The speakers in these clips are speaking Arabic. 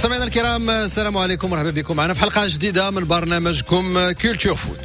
مستمعينا الكرام، السلام عليكم، مرحبا بكم معنا في حلقة جديدة من برنامجكم كولتور فوت.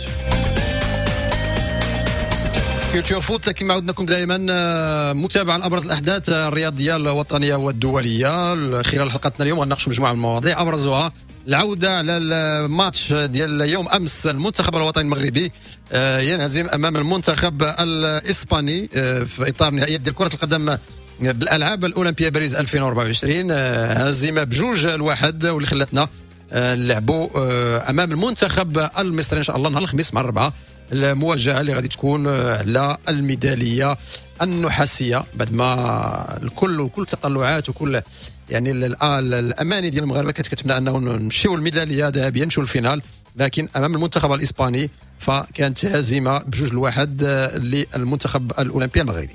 كولتور فوت كما عودناكم دائما متابعة لأبرز الأحداث الرياضية الوطنية والدولية. خلال حلقتنا اليوم غنناقش مجموعة من المواضيع، أبرزها العودة على الماتش ديال يوم أمس. المنتخب الوطني المغربي ينهزم أمام المنتخب الإسباني في إطار نهائيات ديال كرة القدم بالالعاب الاولمبيه باريس 2024. هزيمه ب2-1 واللي خلاتنا نلعبوا امام المنتخب المصري ان شاء الله نهار الخميس مع الربعه. المواجهه اللي غادي تكون على الميداليه النحاسيه بعد ما كل التطلعات وكل يعني الاماني ديال المغاربه كانت كتمنى انه نمشيو الميداليه ذهبيه نمشيو الفينال، لكن امام المنتخب الاسباني فكانت هزيمه ب2-1 للمنتخب الاولمبي المغربي.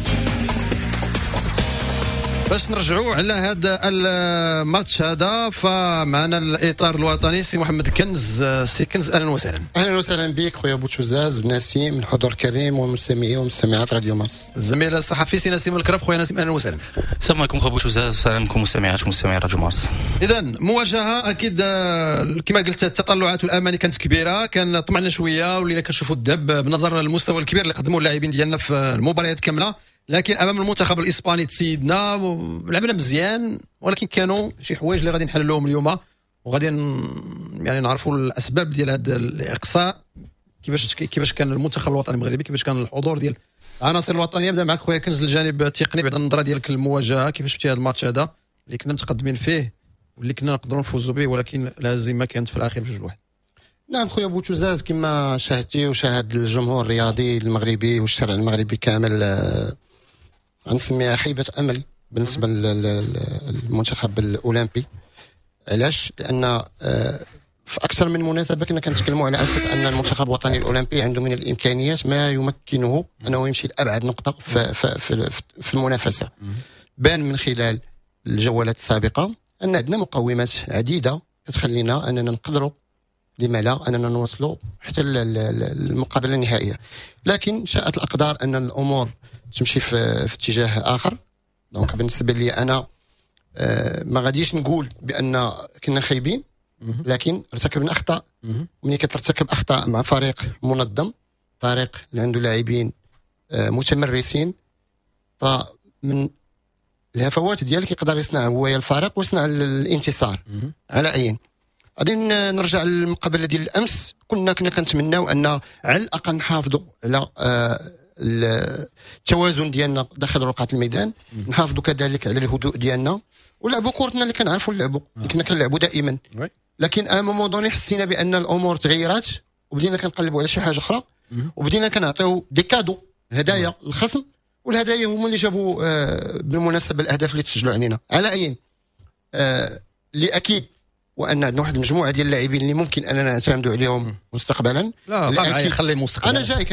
باش نرجعوا على هذا الماتش هذا فمعنا الاطار الوطني سي محمد كنز. سي كنز اهلا وسهلا. اهلا وسهلا بك خويا بوتشوزاز نسيم، الحضور الكريم ومستمعي ومستمعات راديو مارس. الزميل الصحفي سي نسيم الكرف. خويا نسيم اهلا وسهلا. السلام عليكم خويا بوتشوزاز، السلام عليكم مستمعات ومستمعي راديو مارس. اذا مواجهه اكيد كما قلت التطلعات والاماني كانت كبيره، كان طمعنا شويه ولينا كنشوفوا الذهب بنظر المستوى الكبير اللي قدموه اللاعبين ديالنا في المباريات كامله، لكن امام المنتخب الاسباني تسيدنا لعبنا مزيان، ولكن كانوا شي حوايج اللي غادي نحللوهم اليوم وغادي يعني نعرفوا الاسباب ديال هذا الاقصاء. كيفاش كان المنتخب الوطني المغربي، كيفاش كان الحضور ديال العناصر الوطنيه. نبدا معك خويا كنز الجانب التقني بعد النظره ديالك المواجهه، كيفاش شفتي هذا الماتش هذا اللي كنا متقدمين فيه واللي كنا نقدروا نفوزوا به، ولكن الهزيمه كانت في الاخير ب2-1. نعم خويا بوتشوزاز، كما شاهدتي وشاهد الجمهور الرياضي المغربي والشارع المغربي كامل غنسميها خيبة أمل بالنسبة للمنتخب الأولمبي. علاش؟ لأن في أكثر من مناسبة كنا كنتكلموا على أساس أن المنتخب الوطني الأولمبي عنده من الإمكانيات ما يمكنه أنه يمشي لأبعد نقطة في المنافسة. بان من خلال الجولات السابقة أن عندنا مقومات عديدة كتخلينا أننا نقدروا لما لا أننا نوصلوا حتى المقابلة النهائية، لكن شاءت الأقدار أن الأمور تمشي في اتجاه اخر. دونك بالنسبه لي انا ما غاديش نقول بان كنا خايبين، لكن ارتكبنا اخطاء. وملي كترتكب اخطاء مع فريق منظم، فريق اللي عنده لاعبين متمرسين، فمن الهفوات ديالك يقدر يصنع هو الفريق ويصنع الانتصار. على اي غادي نرجع للمقابله ديال الامس، كنا كنتمناو ان على الاقل نحافظوا على التوازن ديالنا داخل رقعة الميدان، نحافظوا كذلك على الهدوء ديالنا ولعبوا كورتنا اللي كنعرفوا نلعبوا اللي كنا كنلعبوا دائما. لكن ا مومون دوني حسينا بان الامور تغيرات وبدينا كنقلبوا على شي حاجه اخرى، وبدينا كنعطيو دي كادو هدايا للخصم، والهدايا هما اللي جابوا بالمناسبه الاهداف اللي تسجلوا علينا. على اي اللي اكيد وان عندنا واحد المجموعه ديال اللاعبين اللي ممكن اننا نعتمدوا عليهم مستقبلا. لا طبعا خلي مستقبلا. انا جايك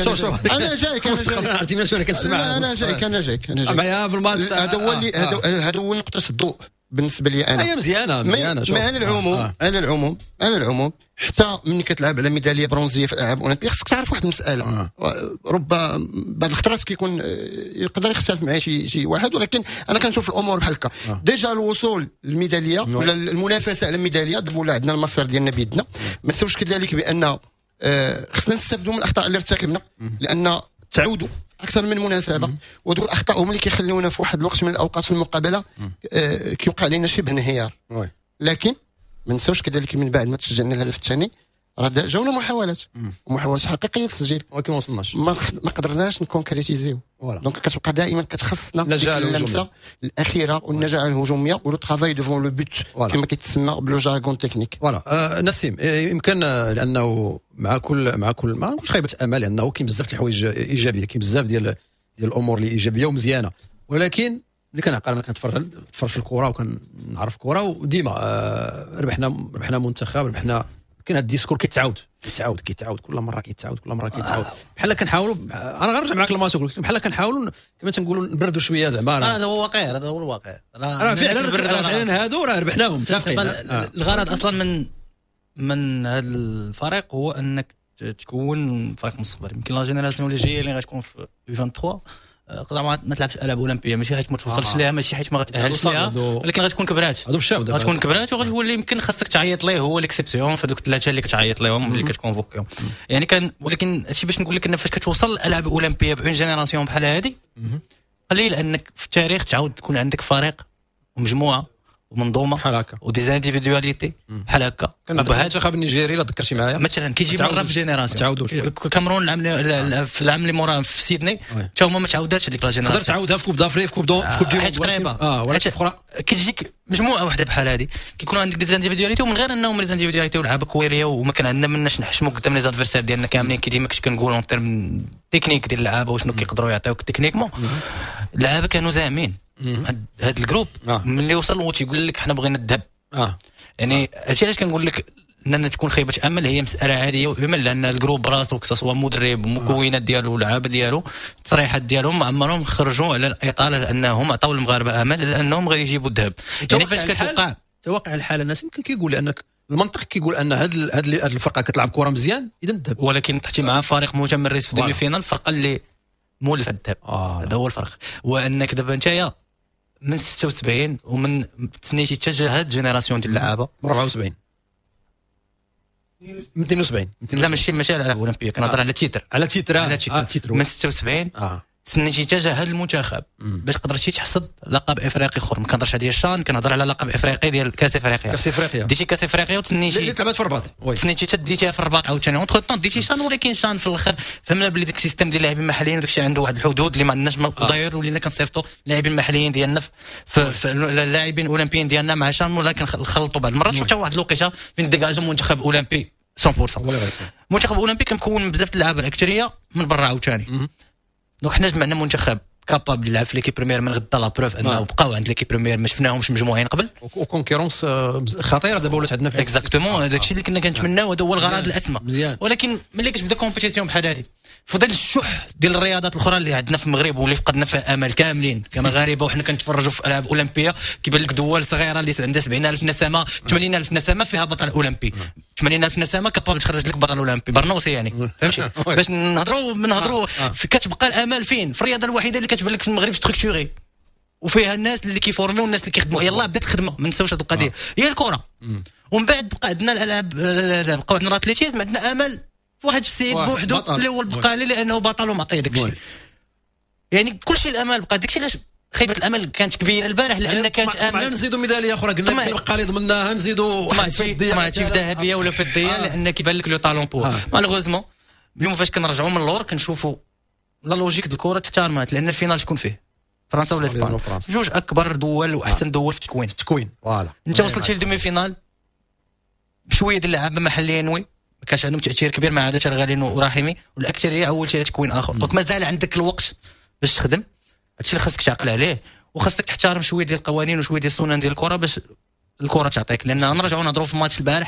مستقبلا انا جايك معايا في الماتش. هذا هو نقطه الضوء بالنسبه لي انا. هي مزيانه على العموم حتى ملي كتلعب على ميداليه برونزيه في الالعاب الاولمبيه خصك تعرف واحد المساله. رب بعض الخطرات كيكون يقدر يختلف معايا شي واحد، ولكن انا كنشوف الامور بحال هكا. ديجا الوصول للميداليه ولا المنافسه على الميداليه دابا عندنا المصير ديالنا بيدنا. ما نساوش كذلك بان خصنا نستافدوا من الاخطاء اللي ارتكبنا، لان تعودوا اكثر من مناسبه، ودول الاخطاء هما اللي كيخليونا في واحد الوقت من الاوقات في المقابله كيوقع علينا شبه انهيار. لكن ما نساوش كذلك من بعد ما تسجلنا الهدف الثاني راه جاونا محاولات حقيقيه للتسجيل، ولكن ما وصلناش، ما قدرناش نكونكريتيزيو. دونك كتبقى دائما كتخصنا اللمسه الاخيره والنجاعه الهجوميه ولو ترافاي ديفون لو بوت كما كيتسمى بلو جارغون تكنيك. فوالا نسيم، يمكن لانه مع كل ما نقولش خيبه امل، لانه كاين بزاف الحوايج ايجابيه، كاين بزاف ديال الامور اللي ايجابيه ومزيانه، ولكن اللي كنعقل انا كنتفرج في الكره وكنعرف الكره، وديما ربحنا منتخب، ربحنا. كاين هذا الديسكور كيتعاود كل مره كيتعاود بحال كنحاولوا. انا غنرجع معاك للماتش، بحال كنحاولوا كما تنقولوا نبردوا شويه زعما. هذا هو الواقع راه فعلا هادو راه ربحناهم متفقين. الغرض اصلا من هذا الفريق هو انك تكون فريق مستقبلي. يمكن لا جينيراسيون اللي جايه اللي غتكون في 23 قدر ما تلعبش العاب اولمبيه، ماشي حيت ما توصلش ليها، ماشي حيت ما غتاهلش ليها، ولكن غتكون كبرات، غتكون كبرات وغتولي يمكن خاصك تعيط ليه، هو ليكسيبسيون في دوك الثلاثه اللي كتعيط ليهم اللي كتكونفوكيهم. يعني كان، ولكن هادشي باش نقول لك ان فاش كتوصل الالعاب اولمبيه بون جينيراسيون بحال هذه قليل انك في التاريخ تعاود تكون عندك فريق ومجموعه ومنظومه بحال هكا وديزانديفيدواليتي بحال هكا. بهذا المنتخب النيجيري الا ذكرتي معايا مثلا كيجي مره في جينيراسيون، كامرون في العام اللي موراه في سيدني حتى هما ما تعاوداتش ديك لا جينيراسيون، تقدر تعاودها في كوب دافري في كوب دو حيت قريبه ولكن اخرى كتجيك مجموعه واحده بحال هذه كيكون عندك ديزانديفيدواليتي، ومن غير انهم ديزانديفيدواليتي ولعابه كويريه وما كان عندنا مناش نحشموا قدام لي زادفيرسير ديالنا كاملين كي ديما كنت كنقول اون تيرم تكنيك ديال اللعابه وشنو كيقدروا يعطيوك تكنيكمون. اللعابه كانوا زاهمين هاد الجروب ملي وصل وتيقول لك حنا بغينا الذهب. يعني هادشي علاش كنقول لك ان تكون خيبه امل هي مساله عاديه، لان الجروب راسو كسوا مدرب ومكونات ديالو واللعابه ديالو التصريحات ديالهم ما عمرهم خرجوا على الاطاله لانهم عطاو المغاربه امل لانهم غادي يجيبوا الذهب. يعني فاش كتوقع توقع الحال الناس يمكن كيقول انك المنطق كيقول ان هاد الفرقه كتلعب كره مزيان اذا الذهب، ولكن تحتي مع فريق متمرس في دومي فينال الفرقه اللي مولف الذهب. هذا هو الفرق. وانك دابا نتايا من 76 ومن تسنيتي تجاه هاد جينيراسيون ديال اللعابه 74 270 لا ماشي على الالعاب الاولمبيه، كنهضر على تيتر تيتر من 76 تسنيتي تجاه هذا المنتخب باش قدرتي تحصد لقب افريقي اخر. ما كنهضرش على الشان، كنهضر على لقب افريقي ديال كاس افريقيا ديتي كاس افريقيا وتسنيتي اللي تلعبات في الرباط تسنيتي تديتيها في الرباط عاوتاني اونتر طون ديتي شان، ولكن شان في الاخر فهمنا بلي داك السيستم ديال اللاعبين المحليين وداك الشيء عنده واحد الحدود اللي ما عندناش داير، ولينا كنصيفطوا اللاعبين المحليين ديالنا في اللاعبين الاولمبيين ديالنا مع شان، ولا كنخلطوا بعض المرات حتى واحد الوقيته فين ديكاجا منتخب اولمبي 100%. منتخب اولمبي كنكون من بزاف د اللعابه الاكثريه من برا عاوتاني. دونك حنا جمعنا منتخب كابابل يلعب في ليكيب بريمير من غدا لا بروف انه بقاو عند ليكيب بريمير ما شفناهمش مجموعين قبل وكونكورونس خطيره دابا ولات عندنا في اكزاكتومون. هذاك الشيء اللي كنا كنتمناو، هذا هو الغرض الاسمى. ولكن ملي كتبدا كومبيتيسيون بحال هذه فضل الشح ديال الرياضات الاخرى اللي عندنا في المغرب واللي فقدنا فيها امل كاملين كمغاربه، وحنا كنتفرجوا في العاب اولمبيه كيبان لك دول صغيره اللي عندها 70,000 نسمه 80,000 نسمه فيها بطل اولمبي 80,000 نسمه كابابل تخرج لك بطل اولمبي برنوسي يعني فهمتي باش نهضروا كتبقى الامل فين في الرياضه الوحيده اللي كتبان لك في المغرب ستركتوري وفيها الناس اللي كيفورميو والناس اللي كيخدموا. يلاه بدات الخدمه ما نساوش هذه القضيه هي الكره. ومن بعد بقى عندنا الالعاب بقاو عندنا الاتليتيزم عندنا امل واحد السيد بوحدو اللي هو البقالي لانه بطل ومعطيه داكشي. يعني كل شيء الامل بقى داكشي علاش خيبه الامل كانت كبيره البارح لان كانت امل نزيدوا ميداليه اخرى قلنا البقالي ضمناها نزيدوا طماطيف ذهبيه ولا فضيه لان كيبان لك لو طالون بور. مالوغوزمون اليوم فاش كنرجعوا من اللور كنشوفوا لا لوجيك ديال الكره تحترمات لان الفينال شكون فيه فرنسا ولا اسبانيا جوج اكبر دول واحسن دول في التكوين فوالا. انت وصلتي لدومي فينال بشويه ديال اللعابه محليين وي ما كانش عندهم تاثير كبير ما عدا شرغالين وراحمي والاكثريه اول شيء تكوين اخر. دونك مازال عندك الوقت باش تخدم هادشي اللي خاصك تعقل عليه وخاصك تحترم شويه ديال القوانين وشويه ديال السنن ديال الكره باش الكره تعطيك. لان نرجعوا نهضروا في الماتش البارح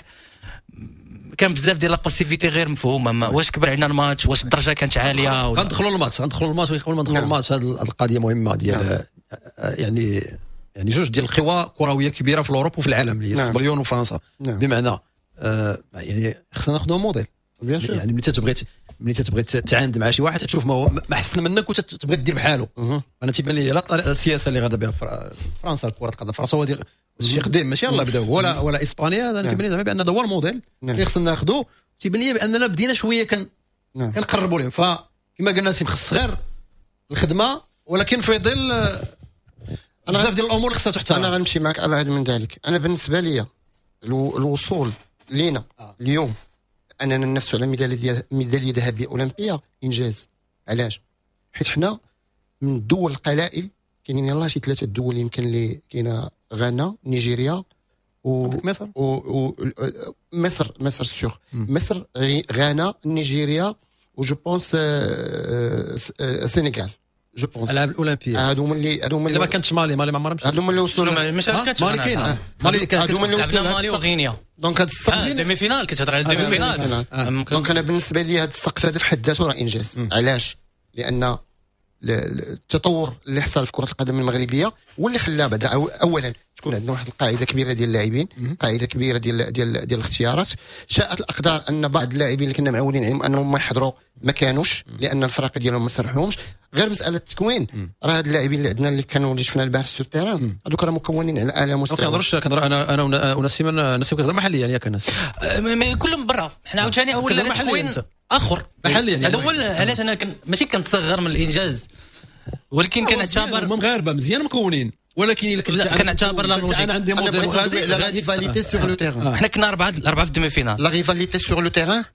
كان بزاف ديال لا باسيفيتي غير مفهومه واش كبر علينا الماتش واش الدرجه كانت عاليه غندخلوا الماتش قبل ما ندخلوا الماتش هذه القضيه مهمه ديال يعني جوج ديال القوى كرويه كبيره في اوروبا وفي العالم اللي هي اسبانيول وفرنسا بمعنى يعني خصنا ناخذوا موديل يعني ملي تتبغي تعاند مع شي واحد تشوف ما هو احسن منك وتبغي دير بحاله. انا تيبان لي لا السياسه اللي غادا بها فرنسا كره القدم فرنسا هو شي قديم ماشي يلاه بداو ولا اسبانيا. انا تيبان لي زعما بان هذا هو الموديل اللي خصنا ناخذوه. تيبان لي باننا بدينا شويه كنقربوا لهم فكما قلنا سي خص غير الخدمه ولكن في ظل بزاف ديال الامور اللي خصها تحترم. انا غنمشي معك ابعد من ذلك. انا بالنسبه لي الوصول لينا اليوم اننا ننافسوا على ميداليه ذهبيه اولمبيه انجاز. علاش؟ حيت حنا من الدول القلائل كاينين يلاه شي 3 دول يمكن اللي كاينه غانا نيجيريا مصر مصر سيغ مصر غانا نيجيريا وجو بونس السنغال جو بونس الالعاب الاولمبيه هادو اللي ما كانتش مالي ما عمرها هادو اللي وصلوا مالي كاينه مالي كانت هادو اللي وصلوا مالي وغينيا. دونك هاد السقف ديمي فينال كتهضر على ديمي فينال. دونك انا بالنسبه لي هاد السقف هذا في حد ذاته راه انجاز. علاش؟ لان التطور اللي حصل في كره القدم المغربيه واللي خلى بعد اولا تكون عندنا واحد القاعده كبيره ديال اللاعبين قاعده كبيره ديال الاختيارات. شاءت الاقدار ان بعض اللاعبين اللي كنا معولين عليهم انهم ما يحضروا ما كانوش لان الفرق ديالهم ما سرحوهمش. غير مساله التكوين. راه هاد اللاعبين اللي عندنا اللي كانوا اللي شفنا البارح سور التيران هذوك راه مكونين على اعلى مستوى. كنهضر انا ونسيم كنهضر محليا ياك الناس كلهم برا. حنا عاوتاني اول تكوين اخر محليا. هذا هو علاش انا ماشي كنتصغر من الانجاز، ولكن كنعتبر مغاربه مزيان مكونين، ولكن كنعتبر انا عندي موديل غادي لا ريفاليتي سور لو تيران. حنا كنا 4 في الدومي فينال. لا ريفاليتي سور لو تيران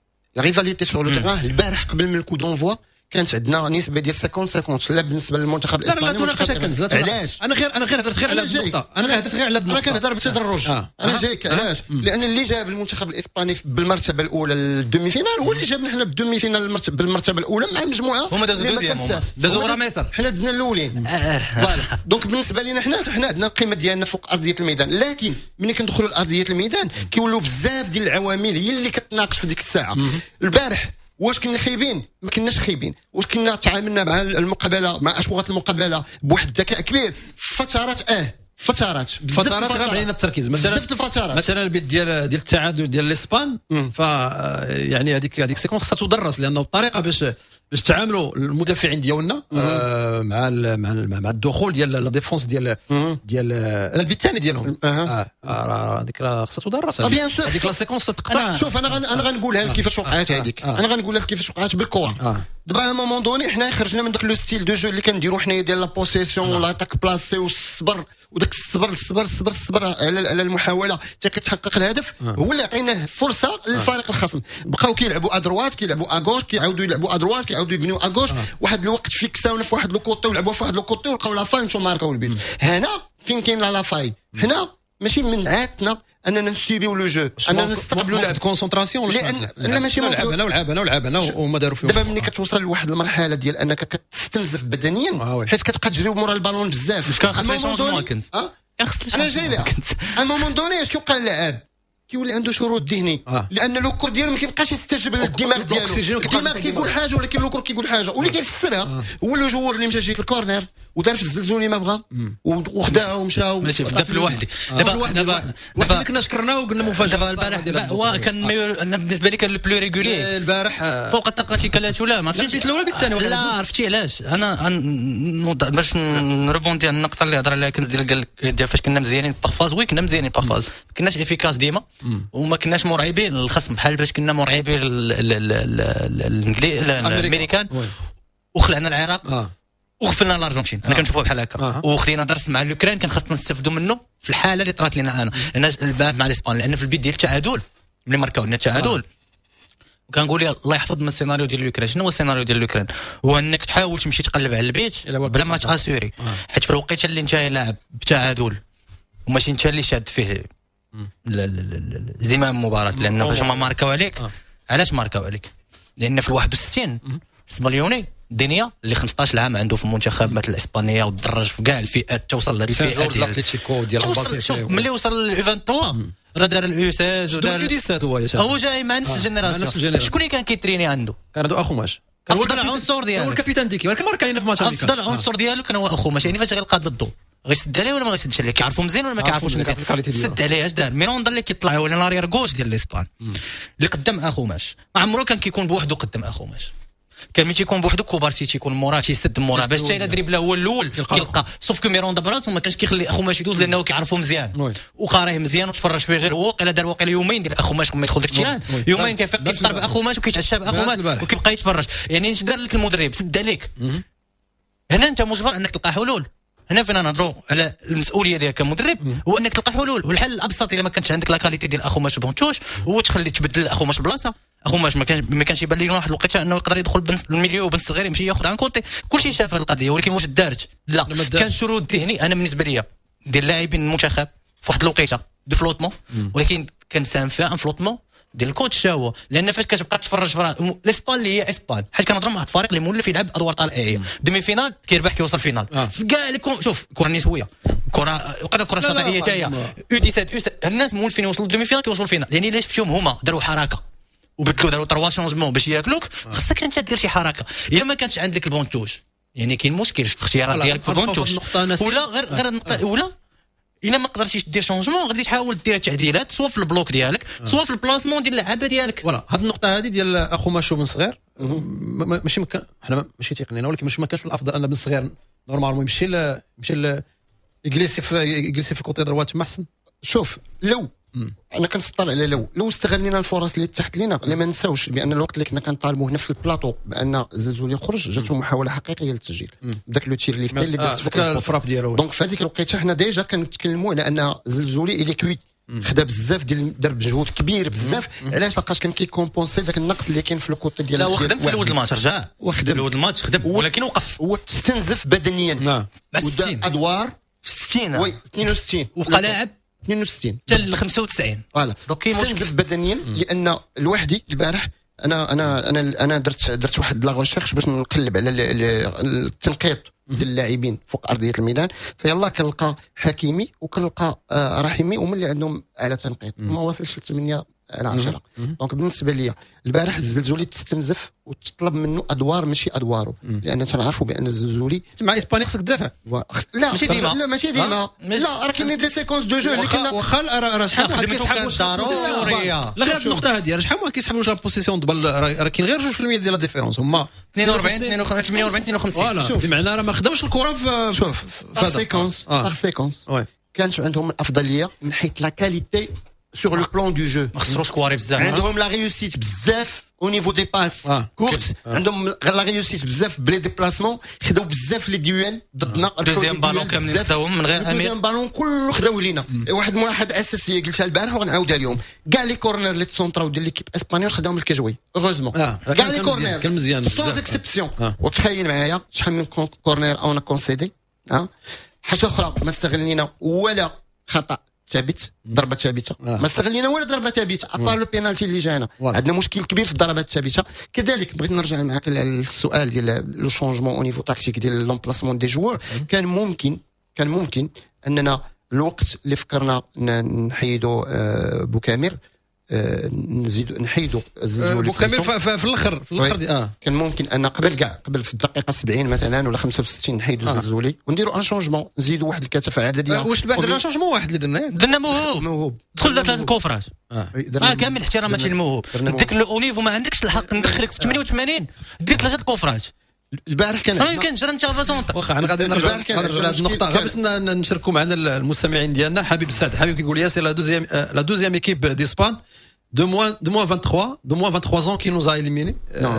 البارح قبل من الكو دونفوا كانت عندنا نسبه ديال 50 لا بالنسبه للمنتخب الاسباني. علاش انا غير هضرت غير على النقطه، انا هضرت غير على النقطه. انا كنهضر بتدرج. انا جايك علاش؟ لان اللي جاب المنتخب الاسباني بالمرتبه الاولى للدومي فينال هو اللي جابنا حنا بالدومي فينال بالمرتبه الاولى مع مجموعه هما دازوا ورا مصر، حنا دزنا الاولين. فوالا دونك بالنسبه لنا حنا عندنا القيمه ديالنا فوق ارضيه الميدان، لكن ملي كندخلوا لارضيه الميدان كيولوا بزاف ديال العوامل هي اللي كتناقش في ديك الساعه. البارح واش كنا خايبين؟ ما كناش خايبين. واش كنا تعاملنا مع المقابله مع اشواط المقابله بواحد الذكاء كبير؟ فترات فترات غير التركيز مثلا البيت ديال التعادل ديال الاسبان. ف يعني هذيك سيكونس خصها تدرس، لانه الطريقه باش تعاملوا المدافعين ديالنا مع الدخول ديال لا ديفونس ديال البيت الثاني ديالهم. هذيك راه خصها تدرس هذيك لا سيكونس تقطع. شوف انا غنقولها لك كيفاش وقعت هذيك. انا غنقولها لك كيفاش وقعت بالكره. دابا مومون دوني حنا خرجنا من داك لو ستيل دو جو اللي كنديروا حنايا ديال لا بوسيسيون لاتاك بلاسي والصبر، وداك الصبر على المحاوله حتى كتحقق الهدف هو اللي عطيناه فرصه للفريق الخصم. بقاو كيلعبوا ادروات، كيلعبوا اغوش، كيعاودوا يلعبوا ادروات، كيعاودوا يبنيوا اغوش. واحد الوقت فيكساونا في واحد لو كوتي ولعبوا في واحد لو كوتي ولقاو لا فاي نمشيو ماركاو البيت. هنا فين كاين لا فاي؟ هنا ماشي من عادتنا اننا نسيبيو لو جو، اننا نستقبلوا لعب كونسونطراسيون. لا ماشي لعب وما داروا فيهم. دابا ملي كتوصل لواحد المرحله ديال انك كتستنزف بدنيا حيت كتبقى تجري مورا البالون بزاف. واش كان خص لي شونجمون كنت انا جاي لها ان مومون دوني. اش كيوقع للاعب؟ كيولي عنده شروط ذهني، لان لوكر ديالو ما كيبقاش يستجيب للدماغ ديالو. الدماغ كيقول حاجه ولكن لوكر كيقول حاجه، واللي كيفسرها هو لو جوور اللي مشى جيت الكورنر ودار في الزلزولي ما بغى وخداه ومشى ماشي بدا في لوحدي. دابا كنا شكرنا وقلنا مفاجاه. دابا البارح كان بالنسبه لي كان لو بلو ريغولي البارح فوق التكتيكالات ولا ما فهمتش الاولى بالثاني. لا عرفتي علاش انا باش نربوندي على النقطه اللي هضر عليها كنت ديال فاش كنا مزيانين باغفاز. وي كنا مزيانين باغفاز، ما كناش افيكاس ديما وما كناش مرعبين للخصم بحال باش كنا مرعبين الامريكان وخلعنا العراق وغفلنا الارجنتين. انا كنشوفوها بحال هكا وخدينا درس مع الاوكران كان خاصنا نستافدوا منه في الحاله اللي طرات لنا انا الباب مع الاسبان، لان في البيت ديال التعادل ملي ماركاو لنا التعادل وكنقول الله يحفظ من السيناريو ديال الاوكران. شنو هو السيناريو ديال الاوكران؟ هو انك تحاول تمشي تقلب على البيت بلا ما تاسوري، حيت في الوقيته اللي انت لاعب بتعادل وماشي انت اللي شاد فيه زمام المباراه، لان فاش ما ماركاو عليك. علاش ماركاو عليك؟ لان في 61 سباليوني الدنيا اللي 15 عام عنده في المنتخب مثل الاسبانيه ودرج في كاع الفئات توصل لهذه الفئه ديال اتلتيكو ديال شوف ملي وصل ل 23 راه دار اليوساج ودار هو جاي مع نفس الجينيراسيون. شكون اللي كان كيتريني عنده؟ كان عنده اخو ماش، افضل عنصر ديالو هو الكابيتان ديكي، ولكن ماركا لنا في ماتش افضل عنصر ديالو كان هو اخو ماش. يعني فاش غيلقى ضده غيسد عليه ولا ما غيسدش عليه؟ كيعرفوا مزيان ولا ما كيعرفوش مزيان؟ سد عليه. اش دار ميروندا اللي كيطلع هو لارير غوش ديال الاسبان اللي قدام اخو ماش. ما عمره كان كيكون بوحدو قدام اخو ماش، كان ملي تيكون بوحدو كوبارسي تيكون موراه تيسد موراه باش تاينا دريبله هو الاول كيلقى. صوف كو ميروندا براسو ما كانش كيخلي اخو ماش يدوز لانه كيعرفوا مزيان وقاريه مزيان وتفرج فيه. غير هو قال دار واقيلا يومين ديال اخو ماش ما يدخل داك التيران، يومين كيفيق كيفطر باخو ماش وكيتعشى باخو ماش وكيبقى يتفرج. يعني اش دار لك المدرب؟ سد عليك. هنا انت مجبر انك تلقى حلول. هنا فين نهضروا على المسؤوليه ديالك كمدرب هو انك تلقى حلول. والحل الابسط الا ما كانش عندك لا كاليتي ديال اخو ماش بونتوش هو تخلي تبدل اخو ماش بلاصه. اخو ماش ما كانش يبان لي واحد الوقيته انه يقدر يدخل بالميليو وبن الصغير يمشي ياخذ عن كوتي. كلشي شاف هذه القضيه، ولكن واش دارت؟ لا كان شروط ذهني انا بالنسبه لي ديال اللاعبين المنتخب في واحد الوقيته دو فلوتمون، ولكن كان ساهم فيها ان فلوتمون ديال الكوتش هو. لان فاش كتبقى تتفرج في الاسبان اللي هي اسبان حيت كنهضروا مع واحد الفريق اللي مولف يلعب ادوار طلائعيه دومي فينال كيربح كيوصل فينال في كاع شوف كره نسويه كره وقنا كره شاطئيه جايه يو 17 الناس مولفين يوصلوا دومي فينال كيوصلوا فينال. يعني الا شفتيهم هما داروا حركه وبدلوا داروا 3 شونجمون باش ياكلوك خصك انت دير شي حركه. الا ما كانش عندك البونتوش يعني كاين مشكل في الاختيارات ديالك في البونتوش ولا غير النقطه ولا الا ما قدرتيش دير شونجمون غادي تحاول دير تعديلات سواء في البلوك ديالك سواء في البلاسمون ديال اللعابه ديالك. فوالا هاد النقطه هذه ديال اخو ماشو من صغير ماشي حنا ماشي تيقنيين ولكن ما كانش الافضل ان بن صغير نورمالمون يمشي يجلس في الكوتي دروا تما احسن. شوف لو انا كنسطر على لو استغلينا الفرص اللي تحت لينا، ما ننساوش بان الوقت اللي كنا كنطالبوا هنا في البلاطو بان الزلزول يخرج جاتو محاوله حقيقيه للتسجيل داك لو تير ليفتي اللي داز فوق الفراب ديالو. دونك في هذيك الوقيته حنا ديجا كنتكلموا على ان الزلزولي اللي كوي خدا بزاف ديال دار بجهود كبير بزاف. علاش؟ لقاش كان كيكومبونسي داك النقص اللي كاين في الكوتي ديال. لا هو خدم في الاول الماتش، رجع في الاول الماتش خدم ولكن وقف. هو استنزف بدنيا مع 60 ادوار في 60 وي 62 وبقى لاعب 62 حتى ل 95. فوالا استنزف بدنيا. لان لوحدي البارح انا درت واحد لا ريشيرش باش نقلب على التنقيط ديال اللاعبين فوق ارضيه الميدان، فيلا كنلقى حكيمي وكنلقى رحيمي هما اللي عندهم اعلى تنقيط، ما واصلش ل 8 على 10. دونك بالنسبه لي البارح الزلزولي تستنزف وتطلب منه ادوار ماشي ادواره، لان تنعرفوا بان الزلزولي مع اسبانيا خصك تدافع. لا ماشي ديما، لا ماشي ديما، لا راه كاينين دي سيكونس دو جو اللي كنا واخا راه شحال واحد كيسحبوا سوريا. لا غير هذه النقطه هذه راه شحال واحد كيسحبوا لا بوزيسيون دبل، راه كاين غير 2% ديال لا ديفيرونس هما 42 48 52. فوالا بمعنى راه ما خداوش الكره في شوف بار سيكونس كانت عندهم الافضليه من حيث لا كاليتي sur le plan du jeu. ما خسروش كواري بزاف، عندهم لا ريوسيت بزاف au niveau des passes كورت، عندهم لا ريوسيت بزاف بلي ديبلاسمون، خداو بزاف لي ديوال ضدنا. دوزيام بالون كاملين خداوهم من غير امير، دوزيام بالون كله خداو لينا. واحد ملاحظه اساسيه قلتها البارح وغنعاودها اليوم، كاع لي كورنر اللي تسونطراو ديال ليكيب اسبانيول خداهم الكجوي اوغوزمون، كاع لي كورنر كان مزيان سون اكسبسيون. وتخيل معايا شحال من كورنر انا كونسيدي. حاجه اخرى ما استغلينا ولا خطا ثابت، ضربه ثابته ما استغلينا ولا ضربه ثابته ابار لو بينالتي اللي جانا. عندنا مشكل كبير في الضربات الثابته. كذلك بغيت نرجع معك للسؤال ديال لو شونجمون او نيفو تاكتيك ديال لومبلاسمون دي جوار. كان ممكن اننا الوقت اللي فكرنا نحيدوا بوكامير نزيدوا نحيدوا الزلزول بوكامير في الاخر كان ممكن ان قبل في الدقيقه 70 مثلا ولا 65 نحيدوا الزلزولي ونديروا ان شونجمون، نزيدوا واحد الكثافه عدديه. واش البارح درنا شونجمون واحد اللي درنا موهوب دخل ثلاث كوفرات كامل احترامات للموهوب. ديك الاونيفو ما عندكش الحق ندخلك في 88 دير ثلاثه الكوفرات. البارح كان ما يمكنش راه انت فاسونطر. واخا انا غادي نرجع لهذه النقطه غير باش نشاركوا معنا المستمعين ديالنا. حبيب سعد كيقول لي سي لا دوزيام ايكيب ديسبان de moins 23 ans qui nous a éliminés.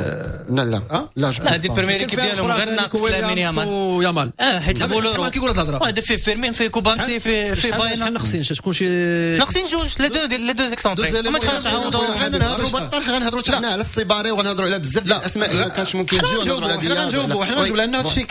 لا هذه البريمير كيف ديالهم غير ناقص لامين يامال حيت لعبوا له كيقول الهضره هذا فيه فيرمين فيه كوبارسي فيه باينا. شحال ناقصين شكون شي ناقصين جوج لي دو اكسونتري ما تخافش تعاودوا. غنهضروا بالطرح غنهضروا حنا على الصباري وغنهضروا على بزاف ديال الاسماء اللي ما كانش ممكن يجيو. حنا غنجاوبوا لان هادشي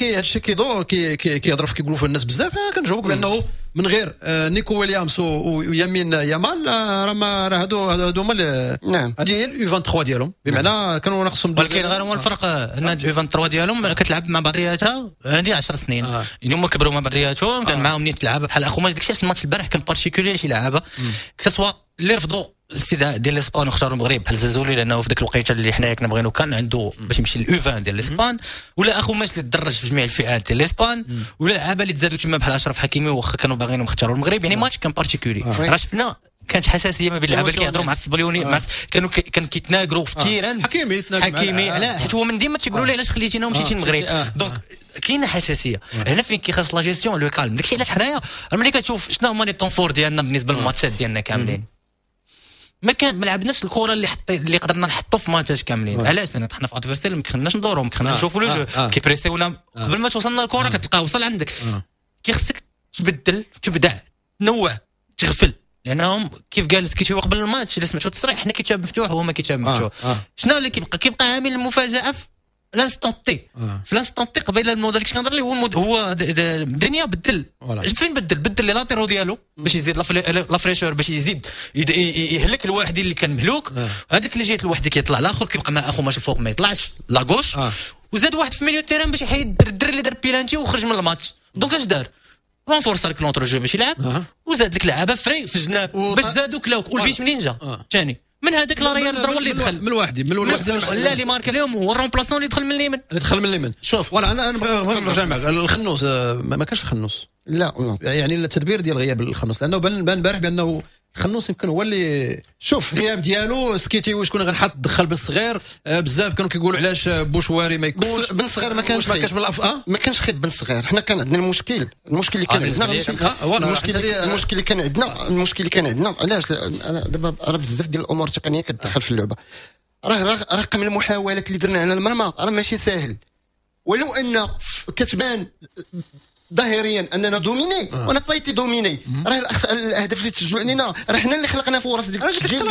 كيهضروا فيه كيقولوا في الناس بزاف. كنجاوبك بانه من غير نيكو ويليامز ويمين يامال راه هادو هما نعم هذه هي اليو 23 ديالهم بمعنى كانوا ناقصهم. ولكن غير هو الفرق ان اليو 23 ديالهم كتلعب مع بعضياتها هذه 10 سنين يعني هما كبروا مع بعضياتهم. كان معاهم نيت تلعب بحال اخو ماج داكشي. الماتش البارح كان بارتيكولير شي لعابه كسوا اللي رفضوا الاستدعاء ديال الاسبان واختاروا المغرب بحال الزلزولي لانه في ذاك الوقيته اللي حنايا كنا بغينو كان عنده باش يمشي لليو 20 ديال الاسبان، ولا اخو ماش اللي تدرج في جميع الفئات ديال الاسبان، ولا لعابه اللي تزادوا تما بحال اشرف حكيمي واخا كانوا باغيين يختاروا المغرب. يعني ماتش كان بارتيكولي. راه شفنا كانت حساسيه ما بين اللعابه اللي كيهضروا مع السبليوني كانوا كيتناقروا في التيران. حكيمي علاه حيت هو من ديما تيقولوا لي علاش خليتينا ومشيتي للمغرب. دونك كاينه حساسيه هنا فين كيخاص لا جيستيون لو كالم. داكشي علاش حنايا ملي كتشوف شنو هما لي طونفور ديالنا بالنسبه للماتشات ديالنا كاملين ما لعبناش الكره اللي قدرنا نحطوا في ماتشات كاملين. علاش؟ لان حنا في ادفيرسير ما كناش ندوروا ما كناش نشوفوا لو جو كيبريسي ولا قبل ما توصلنا الكره كتلقاه وصل عندك. كيخصك تبدل تبدع تنوع تغفل لانهم كيف قال سكيتي قبل الماتش اللي سمعتوا التصريح حنا كيتاب مفتوح وهما كيتاب مفتوح. شنو اللي كيبقى عامل المفاجاه في لانستونتي في لانستونتي قبيله الموديل كي كنهضر ليه هو الدنيا بدل. فين بدل لي لاتيرو ديالو باش يزيد لا فريشور باش يزيد يهلك الواحد اللي كان مهلوك. هذاك اللي جات الواحد كيطلع الاخر كيبقى مع اخو ماشي فوق ما يطلعش لا غوش. وزاد واحد في ميليو تيران باش يحيد الدري اللي دار بيلانتي وخرج من الماتش. دونك اش دار رونفورس على كلونتر جو باش يلعب وزاد لك لعابه فري في الجناب باش زادوا كلاوك والبيش منين جا ثاني من هذاك لا ريال دروا اللي دخل من الواحد لا اللي مارك اليوم هو الرومبلاسون اللي دخل من اليمين شوف ولا انا نبغي نرجع معك الخنوس ما كانش الخنوس لا يعني التدبير ديال غياب الخنوس لانه بان البارح بانه خنوس يمكن هو اللي شوف الغياب ديالو سكيتي واش كون غنحط دخل بن صغير بزاف كانوا كيقولوا علاش بوشواري ما يكونش بن صغير ما كانش ما كانش خيط بن صغير. حنا كان عندنا المشكل اللي كان عندنا المشكل اللي كان عندنا علاش انا دابا راه بزاف ديال الامور التقنيه كتدخل في اللعبه. راه رقم المحاولات اللي درنا على المرمى راه ماشي ساهل، ولو ان كتبان ظاهريا اننا دوميني وانا بايتي دوميني. راه الاهداف اللي تسجلوا علينا راه حنا اللي خلقنا فرص ديك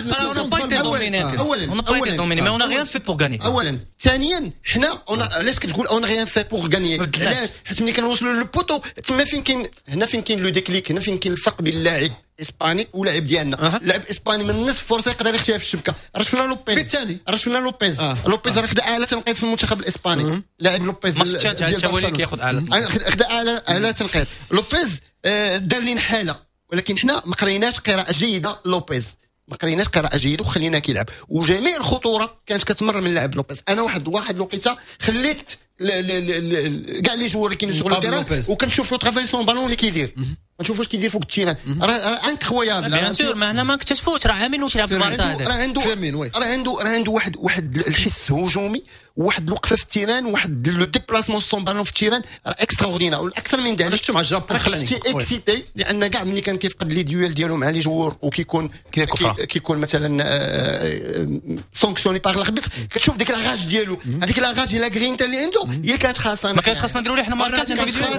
اولا. ثانيا حنا علاش كتقول اون غيان في بور غاني؟ علاش؟ حيت ملي كنوصلوا للبوطو تما فين كاين لو ديكليك، هنا فين كاين الفرق بين اللاعب اسباني ولاعب ديالنا. لاعب اسباني من نصف فرصه يقدر يختها في الشبكه. راه شفنا لوبيز لوبيز راه خدا اعلى تنقيط في المنتخب الاسباني. لاعب لوبيز ديال التوالي كياخذ خدا اعلى تنقيط. لوبيز دار لنا حاله، ولكن حنا ما قريناش قراءه جيده لوبيز، ما قريناش قراءه جيده وخلينا كيلعب. وجميع الخطوره كانت كتمر من لاعب لوبيز. انا واحد الوقيته خليت كاع لي جوار اللي كينزلوا الكره وكنشوف لو ترافاي سون بالون اللي كيدير، كنشوف واش كيدير فوق التيران. راه انكرويابل بيان سور. ما هنا ما اكتشفوش راه عامين واش يلعب في البلاصه هذا. راه عنده واحد الحس هجومي وواحد الوقفه في التيران وواحد لو ديبلاسمون سون بالون في التيران راه اكستراوردينير. والاكثر من ذلك شفتو مع جابون خلاني اكسيتي لان كاع ملي كان كيفقد لي ديوال ديالو مع لي جوور وكيكون مثلا سانكسيوني باغ الاربيتر كتشوف ديك لاغاج ديالو. هذيك لاغاج لا غرينتا اللي عنده هي كانت خاصه. ما كانش خاصنا نديروا ليه حنا ماركات.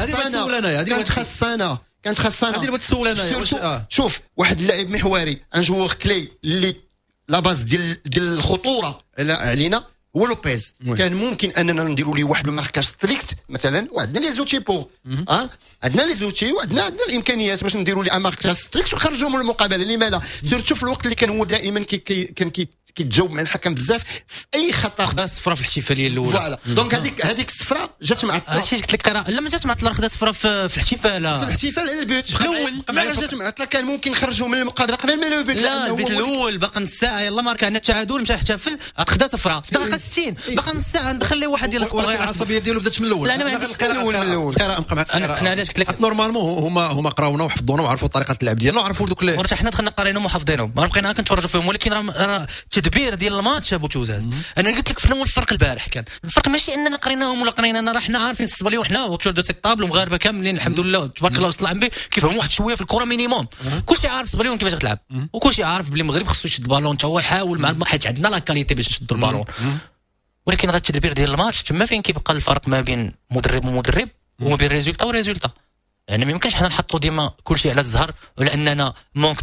كانت خاصنا هذه اللي تسول انا. شوف واحد اللاعب محوري ان جوور كلي اللي لا باز ديال الخطوره علينا هو لوبيز. كان ممكن اننا نديروا ليه واحد الماركاج ستريكت مثلا، وعندنا لي زوتي بور عندنا لي زوتي وعندنا الامكانيات باش نديروا ليه ماركاج ستريكت ونخرجوا من المقابله. لماذا؟ سيرتو في الوقت اللي كان هو دائما كان كيتجاوب مع الحكم بزاف في اي خطا. خدا صفره في الاحتفاليه الاولى. فوالا دونك هذيك الصفره جات معطله. هادشي قلت لك راه لا ما جات معطله. خدا صفره في الاحتفال على البيوت الاول. لا جات معطله كان ممكن نخرجوا من المقابله قبل ما البيوت. لا البيت الاول باقي نص ساعه يلا ماركا عندنا التعادل مشى احتفل خدا صفره في دقيقه 60 باقي نص ساعه ندخل ليه واحد ديال الصبر. العصبيه ديالو بدات من الاول. لا انا ما عنديش الاول انا علاش قلت لك نورمالمون هما قراونا وحفظونا وعرفوا طريقه اللعب ديالنا وعرفوا دوك وراه حنا دخلنا قريناهم وحافظينهم ما بقينا كنتفرجوا فيهم. ولكن راه التدبير ديال الماتش ابو توزاز انا قلت لك في الاول الفرق البارح كان الفرق ماشي اننا قريناهم ولا قرينا. راه حنا عارفين الصبالي وحنا وتشور دو سيطابل ومغاربه كاملين الحمد لله تبارك الله وصل عم بي كيفهموا واحد شويه في الكره مينيموم. كلشي عارف الصبالي كيفاش غتلعب وكلشي عارف بلي المغرب خصو يشد البالون حتى هو يحاول مع حيت عندنا لا كاليتي باش نشدوا البالون. ولكن راه التدبير ديال الماتش تما فين كيبقى الفرق ما بين مدرب ومدرب وما بين ريزولتا وريزولتا. يعني ما يمكنش حنا نحطوا ديما كلشي على الزهر ولا اننا مونك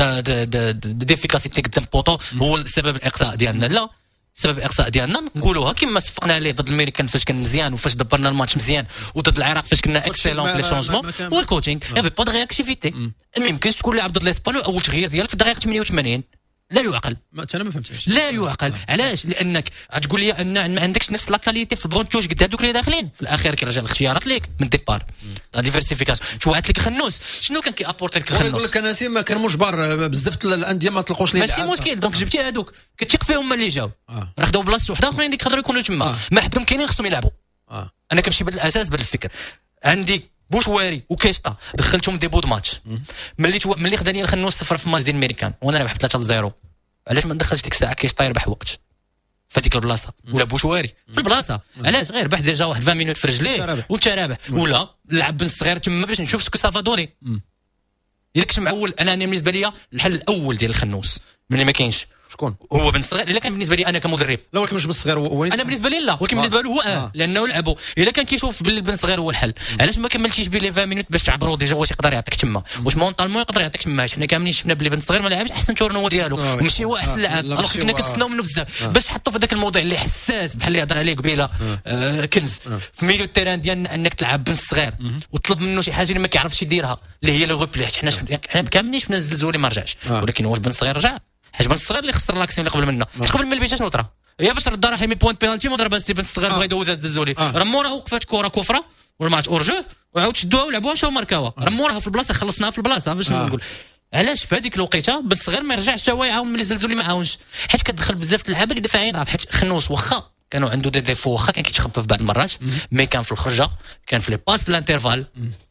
دو ديفيكاسيتي قدام البوطو هو السبب الاقصاء ديالنا. لا سبب الاقصاء ديالنا نقولوها كما صفقنا عليه ضد الميريكان فاش كان مزيان وفاش دبرنا الماتش مزيان وضد العراق فاش كنا اكسيلون في لي شونجمون والكوتشينغ يافي با دو رياكتيفيتي. ما يمكنش تكون لاعب ضد الاسبانيول اول تغيير ديالك في الدقيقه 88 لا يعقل. انا ما فهمتش لا يعقل. علاش؟ لانك غتقول لي ان ما عندكش نفس لا كاليتي في البرونتوج قد هذوك اللي داخلين في الاخير كيرجع الاختيارات ليك من الديبار لا ديفيرسيفيكاسيون. شوعت لك خنوس شنو كان كيابورتي لك خنوس؟ يقول لك انا سيما كان مجبر بزاف الانديه ما طلقوش ليه ماشي مشكل. دونك جبتي هذوك كتثق فيهم هما اللي جاو راه خداو بلاصه وحده اخرين اللي يقدروا يكونوا تما ما حدهم كاينين خصهم يلعبوا. انا كنمشي بهذا الاساس بهذا الفكر. عندي بوشواري وكيستا دخلتهم دي بود ماتش ملي خداني الخنوس صفر في ماتش ديال الميريكان وانا ربح 3-0. علاش ما ندخلش ديك الساعه كيش طاير بحال وقت في ديك البلاصه ولا بوشواري في البلاصه؟ علاش غير ربح ديجا واحد 20 مينوت في رجليه وانت رابح ولا لعب بن صغير تما باش نشوف سكو سافادوري. الا كنت معول انا بالنسبه لي الحل الاول ديال الخنوس ملي ما كاينش شكون هو بن صغير. الا كان بالنسبه لي انا كمدرب لا ولكن مش بن صغير انا بالنسبه لي لا ولكن بالنسبه له هو لانه لعبوا. الا كان كيشوف باللي بن صغير هو الحل علاش ما كملتيش بيه لي 20 مينوت باش تعبروا ديجا واش يقدر يعطيك تما واش مونطالمون يقدر يعطيك تما. حنا كاملين شفنا باللي بن صغير ما لعبش احسن تورنو ديالو ومشي هو احسن لاعب الوغ كنا كنتسناو منه بزاف باش حطوا في ذاك الموضوع اللي حساس بحال اللي هضر عليه قبيله كنز في ميليو التيران ديالنا انك تلعب بن صغير وطلب منه شي حاجه اللي ما كيعرفش يديرها اللي هي لو ريبلي. حنا كاملين شفنا الزلزولي ما رجعش ولكن واش بن صغير رجع؟ حاج بن الصغير اللي خسر لاكسيون اللي قبل منه قبل ما البيتاش نوطرا هي فاش رد راه بوين بينالتي مضربه سي بن الصغير بغا يدوز الزلزولي راه موراه وقفات كره كفره والماتش اورجو وعاود شدوها ولعبوها شاو ماركاوها راه موراها في البلاصه خلصناها في البلاصه باش نقول. علاش في هذيك الوقيته بن الصغير ما يرجعش حتى هو يعاون ملي الزلزولي ما عاونش حيت كتدخل بزاف اللعابه اللي دفاعيين حيت خنوس واخا كانوا عنده دي ديفو واخا كان كيتخبى في بعض المرات مي كان في الخرجه كان في لي باس في الانترفال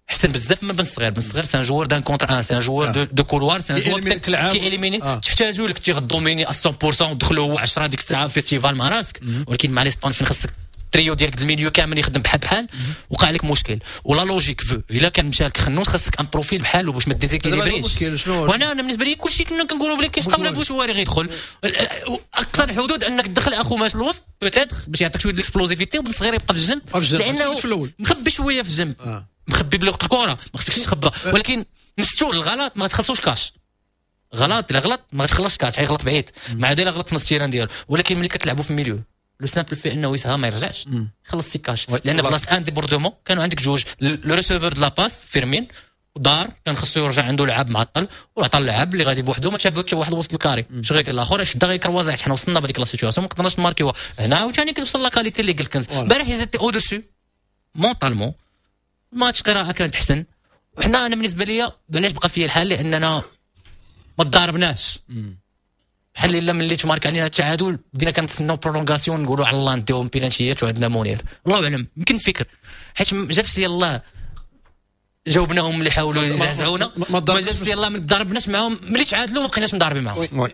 احسن بزاف من بن صغير سان جوور دان كونتر ان سان جوور دو كولوار سان جوور كي اليميني تحتاجوا لك تيغدوميني 100% ودخلوا هو 10 ديك الساعه فيستيفال مع راسك ولكن مع لي سبان فين خصك التريو ديالك الميليو كامل يخدم بحال وقع لك مشكل ولا لوجيك فو الا كان مشى لك خنوط خاصك ان بروفيل بحالو باش ما ديزيكيليبريش. وانا بالنسبه لي كلشي كنا كنقولوا بلي كاين قبل بوشواري غيدخل اقصى الحدود انك تدخل اخو ماش الوسط بوتيتر باش يعطيك شويه ديكسبلوزيفيتي وبن صغير يبقى في الجنب لانه مخبي شويه في الجنب مخبي بلوقت الكره ما خصكش تخبى ولكن نستو الغلط ما تخلصوش كاش غلط الا غلط ما تخلصش كاش غيغلط بعيد مع ديال غلط في نص التيران ديالو ولكن ملي كتلعبوا في الميليو لو سامبل في انه يسها ما يرجعش خلص سيكاش لان بلاص ان ديبوردومون كانوا عندك جوج لو ريسيفور دو لا باس فيرمين ودار كان خصو يرجع عنده لعاب معطل وعطى اللعاب اللي غادي بوحدو ما تشابكش واحد وسط الكاري اش غيدير الاخر شدا غير كروازع حنا وصلنا بهذيك لا سيتوياسيون ما قدرناش نماركيوها هنا عاوتاني كتوصل لا كاليتي اللي قلت كنت امبارح يزيدتي او دوسو مونطالمون ماتش قراءه كانت احسن وحنا انا بالنسبه لي علاش بقى فيا الحال لاننا ما تضاربناش بحال الا ملي تمارك علينا التعادل بدينا كنتسناو برولونغاسيون نقولوا على الله نديهم بينالتيات وعندنا منير الله اعلم يمكن فكر حيت ما جابش يلاه جاوبناهم اللي حاولوا يزعزعونا ما جابش يلاه ما ضربناش معاهم ملي تعادلوا ما بقيناش مضاربين معاهم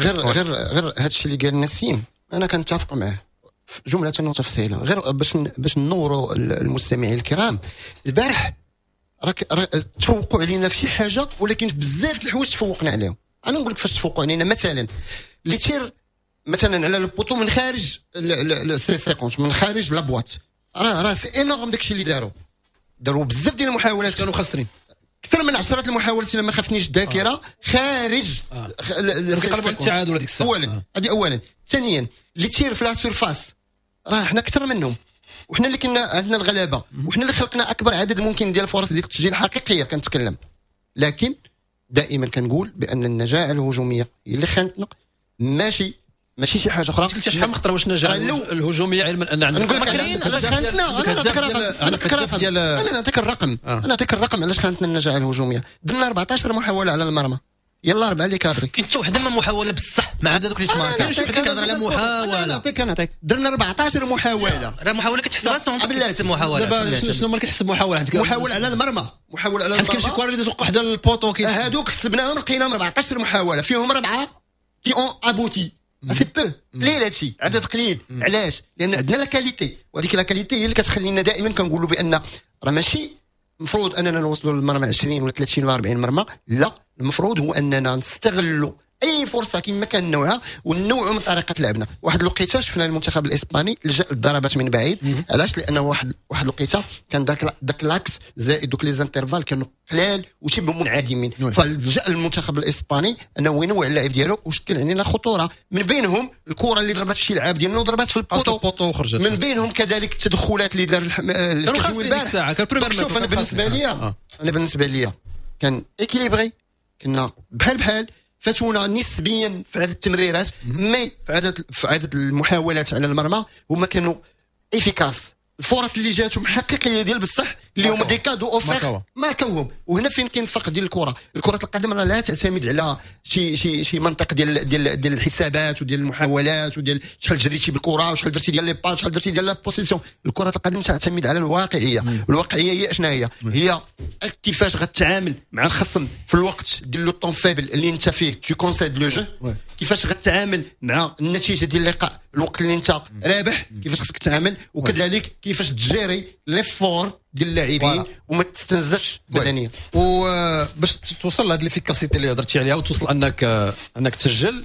غير هذا الشيء اللي قال نسيم انا كنتفق معاه جمله وتفصيله غير باش نوروا المستمعين الكرام البارح راك تفوقوا علينا في شي حاجه ولكن بزاف د الحوايج تفوقنا عليهم. انا نقول لك فاش تفوقوا علينا مثلا اللي تير مثلا على البوطو من خارج السي سيكونت من خارج لابواط راه سي انورم داكشي اللي داروا بزاف ديال المحاولات كانوا خاسرين اكثر من 10 المحاولات الا ما خافنيش الذاكره خارج قلبوا التعادل هذيك الساعه هذه اولا. ثانيا اللي تير في لا سيرفاس راه حنا اكثر منهم وحنا اللي كنا عندنا الغلابه وحنا اللي خلقنا اكبر عدد ممكن ديال الفرص ديال التسجيل الحقيقيه كنتكلم. لكن دائما كنقول بان النجاعه الهجوميه هي اللي خانتنا ماشي شي حاجه اخرى. قلت شحال من خطره واش النجاعه الهجوميه علما ان عندنا انا نعطيك الرقم علاش خانتنا النجاعه الهجوميه. درنا 14 محاوله على المرمى يلا 4 اللي كادري كاين حتى وحده ما محاوله بصح مع هذوك اللي تمارك كاينش وحده كتهضر على محاوله نعطيك درنا 14 محاوله راه محاوله كتحسبها سون كتحسب محاوله دابا شنو ما كيحسب محاوله على المرمى حيت كاين شي كواري اللي توقع حدا البوطو هذوك حسبناهم لقيناهم 14 محاوله فيهم 4 كي اون ابوتي سي بو قليل هادشي عدد قليل. علاش؟ لان عندنا لا كاليتي وهذيك لا كاليتي هي اللي كتخلينا دائما كنقولوا بان راه ماشي المفروض اننا نوصلوا للمرمى 20 ولا 30 ولا 40 مرمى لا المفروض هو اننا نستغلوا اي فرصه كما كان نوعها ونوعوا من طريقه لعبنا. واحد الوقيته شفنا المنتخب الاسباني لجا الضربات من بعيد علاش؟ لانه واحد الوقيته كان داك لاكس زائد دوك لي زانترفال كانوا قلال وشبه منعدمين فلجا المنتخب الاسباني انه ينوع اللعب ديالو وشكل علينا خطوره من بينهم الكره اللي ضربت في شي لعاب ديالنا وضربت في البوطو وخرجت من بينهم كذلك التدخلات اللي دار الكجوي البارح. شوف انا بالنسبه لي كان اكيليبري كنا بحال فاتونا نسبيا في عدد التمريرات مي في عدد المحاولات على المرمى هما كانوا افيكاس. الفرص اللي جاتهم حقيقيه ديال بصح اللي هما دي كادو اوفير ماركاوهم. وهنا فين كاين الفرق ديال كره القدم لا تعتمد على شي منطق ديال الحسابات وديال المحاولات وديال شحال جريتي بالكره وشحال درتي ديال لي باس شحال درتي ديال لا بوزيسيون. الكره القدم تعتمد على الواقعيه. الواقعيه هي اشنا هي كيفاش غتعامل مع الخصم في الوقت ديال لو طون فيبل اللي انت فيه تو كونسيد لو جو كيفاش غتعامل مع النتيجه ديال اللقاء الوقت اللي انت رابح كيفاش خصك تتعامل وكذلك كيفاش تجيري ليفور ديال اللاعبين وما تستنزفش بدنيا. وباش توصل لهاد ليفيكاسيتي اللي هضرتي عليها وتوصل انك تسجل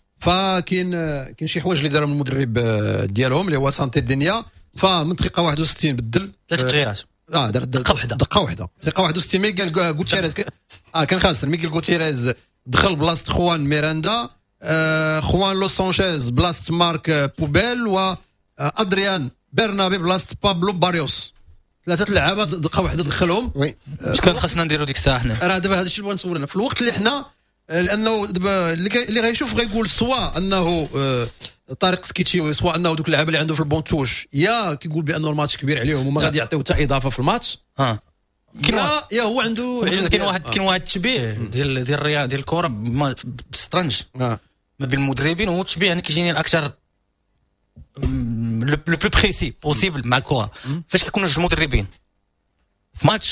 فكاين شي حوايج اللي دارهم المدرب ديالهم اللي هو سانتي الدنيا فمن دقيقه 61 بدل 3 تغييرات دار دقه واحده دقيقه 61 مي قال غوتيريز كان خاسر ميغيل غوتيريز دخل بلاصه خوان ميراندا خوان لوس سانشيز بلاصه مارك بوبيل وادريان برنابي بلاصه بابلو باريوس. 3 لعابه دقه واحده دخلهم. اش كان خاصنا نديروا ديك الساعه حنا راه دابا هذا الشيء اللي بغيت نصور لنا في الوقت اللي حنا لانه دابا اللي غيشوف غيقول سواء انه طارق سكيتشي سواء انه دوك اللعابه اللي عنده في البونتوش يا كيقول بانه الماتش كبير عليهم وما غادي يعطيو حتى اضافه في الماتش يا هو عنده كاين واحد التشبيه ديال الرياضه ديال الكره بالسترنج ما بين المدربين هو التشبيه انا كيجيني الاكثر لو بلو بريسي بوسيبل مع الكره. فاش كيكونوا جوج مدربين في ماتش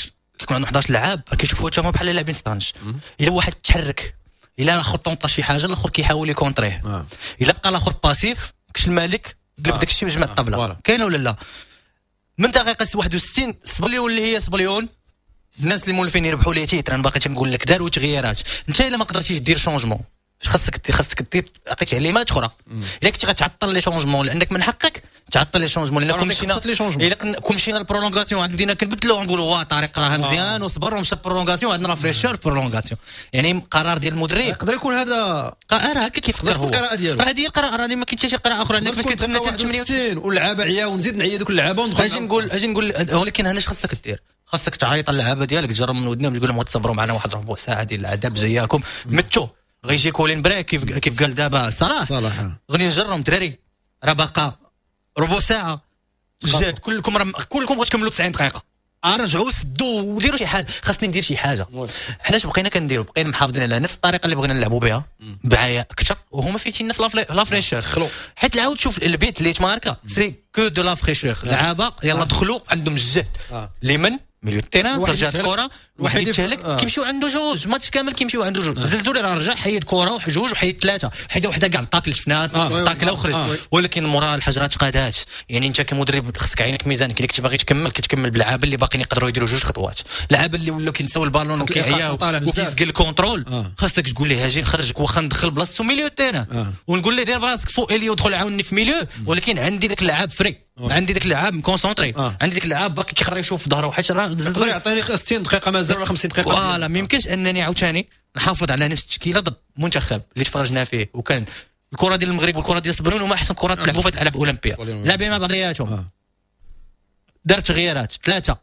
كيكون عنده 11 لعاب كيشوفوا حتى هما بحال لاعبين ستانج. الا واحد تحرك، الا الاخر طونطا شي حاجه الاخر كيحاول يكونطريه، الا بقى الاخر باسيف كش الملك قلب داك الشيء وجمع الطبله. كاينه ولا لا؟ من دقيقه 61 سبليون اللي هي سبليون، الناس اللي مولفين يربحوا لي تيتر. انا باقي تنقول لك داروا تغييرات. انت الا ما قدرتيش دير شونجمون خاصك دير، عطيك تعليمات اخرى. الا كنتي غتعطل لي شونجمون لانك من حقك تعطل لي شونجمون، لان كون مشينا البرولونغاسيون بدينا كنبدلوا نقولوا واه طريق راه مزيان وصبر ومشى البرولونغاسيون عندنا فريشور في البرولونغاسيون. يعني قرار ديال المدرب يقدر يكون هذا راه هكا كيفكر هو. القراءه ديالو راه هذه القراءه، راه ما كاينش شي قراءه اخرى. انك فاش كتسنى 68 واللعابه عيا ونزيد نعيا دوك اللعابه اجي نقول ولكن هنا اش خاصك دير؟ خاصك تعيط اللعابه ديالك تجرب من ودنهم تقول لهم تصبروا معنا واحد ربع ساعه ديال العذاب جاياكم متو غيجي كولين بريك كيف قال دابا صلاح غادي نجرهم دراري راه باقا ربع ساعه جات كلكم غتكملوا 90 دقيقه رجعوا سدوا وديروا شي حاجه. خاصني ندير شي حاجه. حنا اش بقينا كنديروا؟ بقينا محافظين على نفس الطريقه اللي بغينا نلعبوا بها بعيا اكثر وهما فايتيننا في لا فريشور. حيت العاود شوف البيت اللي تماركا سري كو دو لا فريشور. لعابه يلا دخلوا عندهم الجهد لمن ميليو التيران خرجت الكره واحد يتهلك كيمشيو عنده جوج ماتش كامل كيمشيو عنده جوج. زلزولي راه رجع حيد كره وجوج وحيد ثلاثه حيد وحده كاع الطاكل شفناها طاكله وخرج. ولكن موراها الحجرات قادات. يعني انت كمدرب خصك عينك ميزانك. الا كنت باغي تكمل كتكمل باللعابه اللي باقيين يقدروا يديروا جوج خطوات. اللعابه اللي ولاو كينساو البالون وكيعياو وكيسقل الكونترول خاصك تقول ليه اجي نخرجك واخا ندخل بلاصتو ميليو التيران ونقول ليه دير براسك فوق الي ودخل عاوني في ميليو. ولكن عندي داك اللعاب فري، عندي داك اللعاب مكونسونطري، عندي داك اللعاب باقي كيقدر يشوف في ظهره حيت راه يقدر يعطيني 60 دقيقه مازال ولا 50 دقيقه. فوالا ما يمكنش انني عاوتاني نحافظ على نفس التشكيله ضد منتخب اللي تفرجنا فيه وكان الكره ديال المغرب والكره ديال سبلون هما احسن كره تلعبوا في الالعاب الاولمبيه. لاعبين مع بعضياتهم دار تغييرات 3.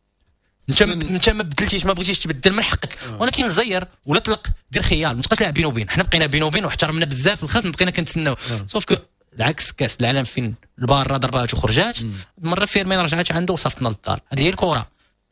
انت ما بدلتيش ما بغيتيش تبدل من حقك. ولكن زير ولا طلق دير خيال ما تبقاش لاعب بينه وبين. حنا بقينا بينه وبين واحترمنا بزاف الخصم بقينا كنتسناو. سوف كو العكس كاس العالم فين البارة ضربات وخرجات المره فيرمين رجعت عنده وصفطنا للدار. هذه هي الكره.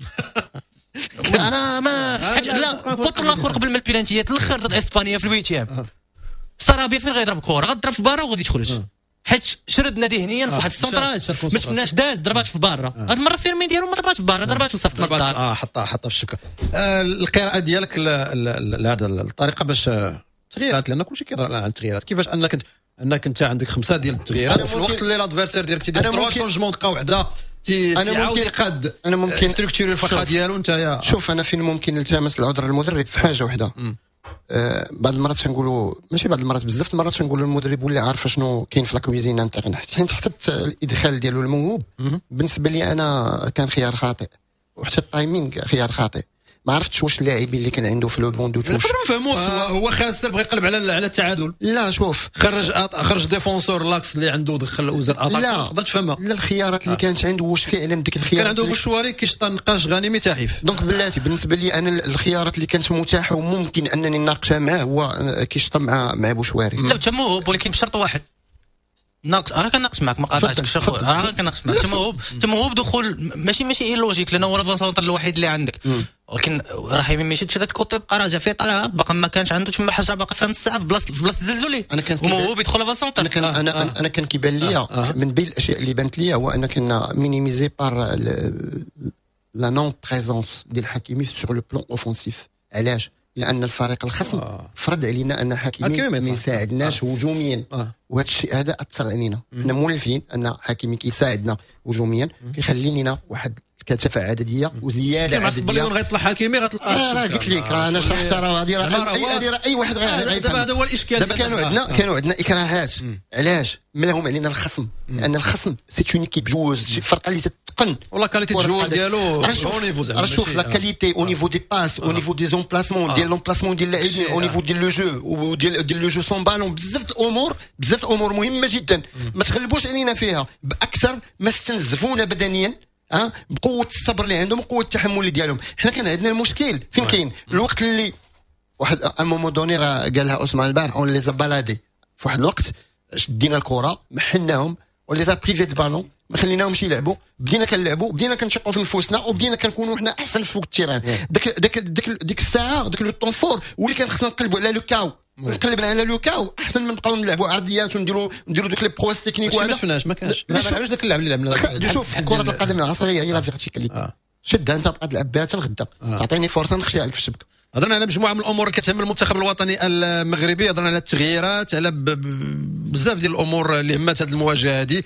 انا ما لا بوط الاخر قبل ما البيلانتيات الاخر ضد اسبانيا في الويتيام صرابي فين غيضرب كره غضرب في بارا وغادي تخرج حيت شردنا ذهنيا في واحد السونطراج ما شفناش داز ضربات في بارا. هذه المره فيرمين ديالو ما ضربات في بارا ضربات وصفطنا للدار. حطها في الشكل. القراءه ديالك لهذا الطريقه باش تغييرات لان كلشي كيهضر على التغييرات كيفاش انك انت عندك 5 ديال التغييرات في الوقت اللي لادفيرسير ديالك تيدير 3 شونجمون تلقى وحده تيعاود يقاد. انا ممكن ستركتوري الفقره ديالو انت شوف انا فين ممكن نلتمس العذر المدرب في حاجه وحده. بعض المرات تنقولوا ماشي بعض المرات بزاف المرات تنقولوا المدرب ولا عارف شنو كاين في لاكويزين انترن حتى الادخال ديالو الموهوب بالنسبه لي انا كان خيار خاطئ وحتى التايمينغ خيار خاطئ. ما عرفتش واش اللاعبين اللي كان عنده في لو بون دو توش نقدروا نفهموه. هو خاسر بغى يقلب على التعادل. لا شوف خرج ديفونسور لاكس اللي عنده دخل وزاد اتاك تقدر تفهمها. لا الخيارات اللي كانت عنده واش فعلا ديك الخيارات كان عنده بوشواري كيشطى نقاش غنيمي تاحيف. دونك بلاتي بالنسبه لي انا الخيارات اللي كانت متاحه وممكن انني نناقشها معاه هو كيشطى مع بوشواري. لا تموهوب ولكن بشرط واحد ناقص. انا كناقص معك ما قاطعتكش انا كناقص معك. تموهوب دخول ماشي اي لوجيك لانه هو الفونسونتر الوحيد اللي عندك. ولكن راه ما مشيتش هذاك الكوتي بقى راجع فيه طلع باقي ما كانش عنده تما حاجه باقي فيها نص ساعه في بلاصه الزلزولي وموهوب يدخل الفونسونتر. انا كان كيبان ليا من بين الاشياء اللي بانت ليا هو ان كنا مينيميزي بار لا نون بريزونس ديال حكيمي سور لو بلون اوفونسيف. علاش؟ لان الفريق الخصم فرض علينا ان حكيمي ما يساعدناش هجوميا وهذا الشيء هذا اثر علينا. حنا مولفين ان حكيمي كيساعدنا هجوميا كيخلي لنا واحد الكثافه عدديه وزياده عدديه. البليون غيطلع حكيمي غتلقى راه قلت لك راه انا شرحتها راه هذه اي واحد غيفهم. دابا هذا هو الاشكال. دابا كانوا عندنا اكراهات. علاش؟ ملاهم علينا الخصم لان الخصم سي اون ايكيب جوز فرقه اللي تتقن ولا كاليتي الجوار ديالو او نيفو زعما. راه شوف لا كاليتي او نيفو دي باس او نيفو دي زومبلاسمون ديال لومبلاسمون ديال اللاعبين او نيفو ديال لو جو وديال لو جو سون بالون. بزاف الامور مهمه جدا ما تغلبوش علينا فيها باكثر ما استنزفونا بدنيا بقوه الصبر اللي عندهم وقوه التحمل ديالهم. حنا كان عندنا المشكل فين كاين الوقت اللي واحد امومون دوني راه قالها عثمان البارح اون لي زبالادي في واحد الوقت شدينا الكره محناهم ولي زا بريفي دو بالون ما خليناهمش يلعبوا. بدينا كنلعبوا بدينا كنشقوا في نفوسنا وبدينا كنكونوا حنا احسن فوق التيران. ديك الساعه ديك لو طون فور واللي كان خصنا نقلبوا على لو كاو نقلبنا على لو كاو احسن من نبقاو نلعبوا عرضيات ونديروا دوك لي بروس تكنيك. وهذا ما شفناش ما كانش. لا علاش داك اللعب اللي لعبنا شوف كره القدم العصريه هي لا فيرتيكاليتي شدها انت بقى تلعب بها حتى الغدا تعطيني فرصه نخشي عليك في الشبكه. هضرنا على مجموعه من الامور كتهم المنتخب الوطني المغربي، هضرنا على التغييرات، على بزاف ديال الامور اللي همات هذه المواجهه هذه،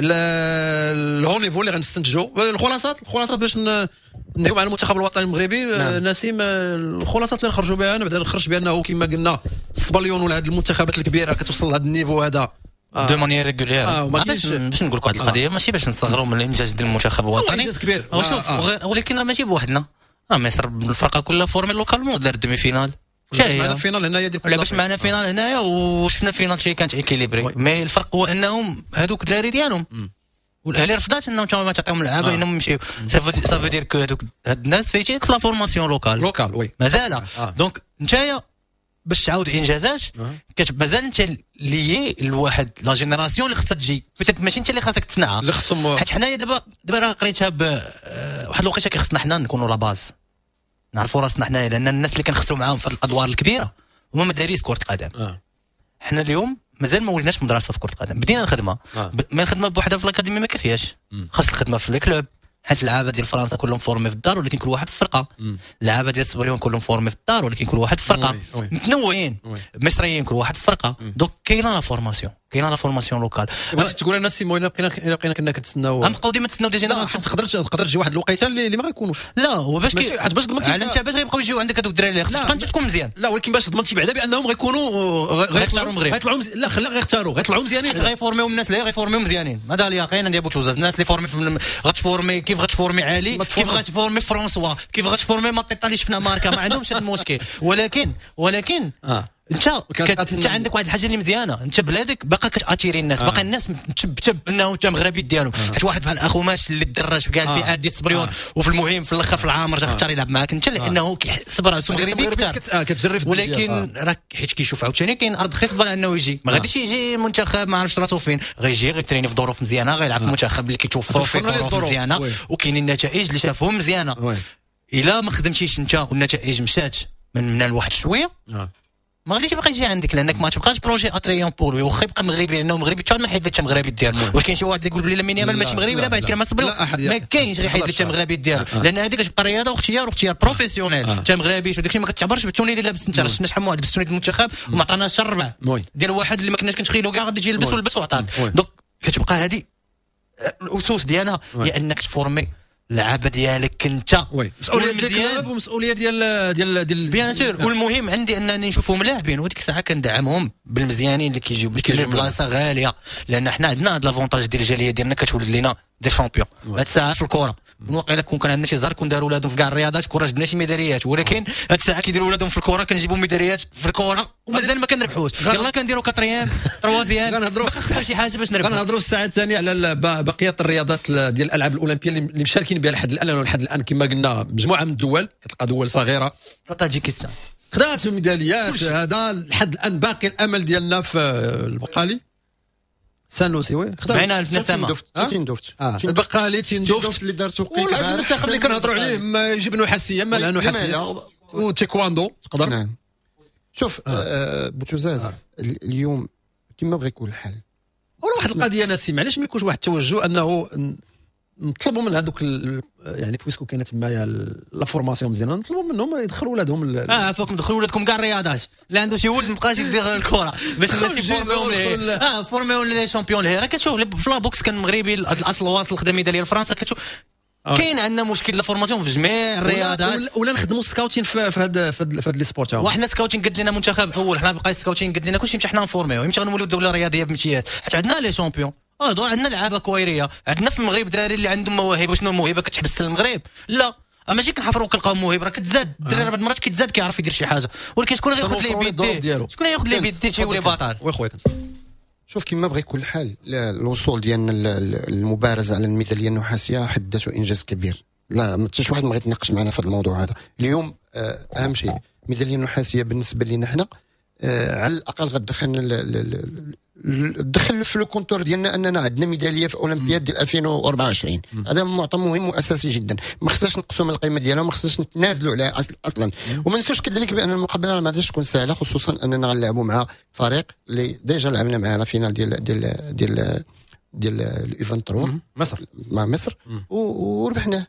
الهو نيفو اللي غنستنتجوا الخلاصات باش نهيو مع المنتخب الوطني المغربي. نسيم، الخلاصات اللي نخرجوا بها انا بعدا نخرج بانه كما قلنا السباليون ولا هذه المنتخبات الكبيره كتوصل لهذا النيفو هذا دو مانيير ريغولير. باش نقول لك واحد القضيه، ماشي باش نصغروا من الانجاز ديال المنتخب الوطني، انجاز كبير شوف ولكن راه ماشي بوحدنا، مصر الفرقه كلها فورمي لوكالمون دار دومي فينال. باش معنا فينال هنايا باش معنا فينال هنايا وشفنا فينال شي كانت ايكيليبري، مي الفرق هو انهم هذوك الدراري ديالهم والاهلي رفضات انهم ما تعطيهم اللعابه انهم يمشيو. سافو دير كو هذوك هاد الناس فايتين في لا فورماسيون لوكال وي مازال. دونك نتايا باش تعاود انجازات مازال انت ليي لواحد لا جينيراسيون اللي خصها تجي، ماشي انت اللي خاصك تصنعها، اللي خصهم. حيت حنايا دابا راه قريتها واحد الوقيته كيخصنا حنا نكونوا لا باز، نعرفوا راسنا حنايا، لان الناس اللي كنخسروا معاهم في الادوار الكبيره هما مدارس كره قدم. حنا اليوم مازال ما وليناش مدرسه في كره القدم، بدينا الخدمه ما الخدمه بوحدها في الاكاديميه ما كافياش، خاص الخدمه في الكلوب، حيت اللعابه ديال فرنسا كلهم فورمي في الدار ولكن كل واحد في فرقه، اللعابه ديال السبريون كلهم فورمي في الدار ولكن كل واحد في فرقه، متنوعين مصريين كل واحد في فرقه. دونك كاينه لا فورماسيون لوكال. باش تقول لنا سيمو بقينا كنا كنتسناو غنبقاو ديما تسناو دي جينيراسيون، تقدر تجي واحد الوقيته اللي ما غيكونوش. لا وباش باش ضمنتي انت باش غيبقاو يجيو عندك هذوك الدراري خصك تبقى انت تكون مزيان. لا ولكن باش ضمنتي بعدا بانهم غيختاروا المغرب، غيطلعوا لا خلا غيطلعوا مزيانين، غيفورميو الناس اللي غيفورميو مزيانين. هذا اليقين عندي ابو توزاز، الناس اللي فورمي غتفورمي كيف غتفورمي علي، كيف غتفورمي فرانسوا، كيف غتفورمي ماتيطا اللي شفنا ماركا، ما عندهمش هذا المشكل. ولكن انت عندك واحد الحاجه اللي مزيانه، انت بلادك باقا كتاتيري الناس، باقا الناس تشب انه انت مغربي ديالهم. حيت واحد بحال اخو ماش اللي تدرج في كاع الفئات ديال الصبريون وفي المهم في الاخر في العامر جا اختار يلعب معاك انت، لانه صبر راسو مغربي كتجرب. ولكن راك حيت كيشوف عاوتاني كاين ارض خصبه انه يجي، ما غاديش يجي منتخب ما عرفش راسو فين، غيجي غيتريني في ظروف مزيانه، غيلعب في المنتخب اللي كيتوفر فيه ظروف مزيانه وكاينين النتائج اللي شافوهم مزيانه. الا ما خدمتيش انت والنتائج مشات من الواحد شويه ما غاديش يبقى يجي عندك، لانك ما تبقاش بروجي اتريون بول واخا يبقى مغربي، لانه مغربي حتى ما حيد لك مغربي ديالو. واش كاين شي واحد يقول بلي لامين يامال ماشي مغربي؟ لا بعد كلام ما صبر ما كاينش غير حيد لك مغربي ديالو، لان هذيك كتبقى رياضه واختيار بروفيسيونيل. انت مغربي وداكشي ما كتعبرش بالتوني اللي لابس انت، شفنا شحال من واحد بالتوني المنتخب وما عطاناش حتى الربع ديال واحد اللي ما كناش كنتخيلوا كاع غادي يجي يلبس ولبس وعطاك. دونك كتبقى هذه الاسس ديالها هي انك تفورمي اللعابه ديالك انت، مسؤوليه ديالك ومسؤوليه ديال بيان سور. والمهم عندي انني نشوفهم لاعبين، وديك الساعه كندعمهم بالمزيانين اللي كيجيو باش كيجيو بلاصه غاليه، لان حنا عندنا هاد لافونتاج ديال الجاليه ديالنا كتولد لينا دي شامبيون. هاد الساعه في الكره واقيلا كون كان عندنا شي زهر كون داروا ولادهم في كاع الرياضات كره جبنا شي ميداليات، ولكن هاد الساعه كيديروا ولادهم في الكره كنجيبوا ميداليات في الكره ومازال ما كنربحوش. يلاه كنديروا كاتريام تروازيام غنهضروا شي حاجه باش نربحوا. غنهضروا الساعه الثانيه على بقيه الرياضات ديال الالعاب الاولمبيه اللي مشاركين بها لحد الان كما قلنا مجموعه من الدول، كتلقى دول صغيره طاجيكستان خدات ميداليات. هذا لحد الان باقي الامل ديالنا في البقالي سانوسي معنا في نسمه البقالي تيندوفت اللي دارتو قيك المنتخب اللي كنهضروا عليه يجيب نحاسيه ما نحاسيه وتيكواندو تقدر. نعم شوف بوتوزاز اليوم كما بغى يكون الحال. واحد القضيه نسيم، علاش ما يكونش واحد التوجه انه نطلبوا من هذوك يعني بويسكو كاينه تمايا لا فورماسيون مزيانه، نطلبوا منهم يدخلوا ولادهم فوقكم دخلوا ولادكم كاع الرياضات، اللي عنده شي ولد مابقاش يدير الكره باش الناس يفورميو ليه فورميو لي شامبيون ليه. راه كتشوف في لا بوكس كان مغربي الاصل واصل خدام ميداليه لفرنسا، كتشوف كاين عندنا مشكل لا فورماسيون في جميع الرياضات. ولا نخدموا سكاوتين في هاد لي سبورت. وحنا سكاوتين قد لنا منتخب اول، حنا بقى سكاوتين قد لنا كلشي مشى حنا نفورميو، يمشي غنوليو دوله رياضيه بامتياز حيت عندنا لي شامبيون. عندنا لعابه كويريه، عندنا في المغرب دراري اللي عندهم مواهب. وشنو الموهبه كتحبس المغرب؟ لا ماشي كنحفروا كنلقاو موهبه، راه كتزاد الدراري بعض المرات كيتزاد كيعرف يدير شي حاجه، ولكن شكون غياخذ ليه بيديه؟ شكون غياخذ ليه بيديه تيولي بطل؟ خويا شوف كما بغى يكون الحال الوصول ديالنا المبارزه على الميداليه النحاسيه حد ذاته انجاز كبير. لا ما حتى واحد ما غيتناقش معنا في هذا الموضوع هذا اليوم. اهم شيء الميداليه النحاسيه بالنسبه لنا حنا على الاقل غتدخلنا دخل في الكونتور ديالنا اننا عندنا ميداليه في اولمبياد ديال 2024. هذا معطى مهم واساسي جدا، ما خصناش نقصوا من القيمه ديالها، ما خصناش نتنازلوا عليها اصلا. وما ننسوش كذلك بان المقابله ما غاديش تكون سهله، خصوصا اننا غنلعبوا مع فريق اللي ديجا لعبنا معاه لا فينال ديال الايفنت 3 مصر مع مصر وربحناه.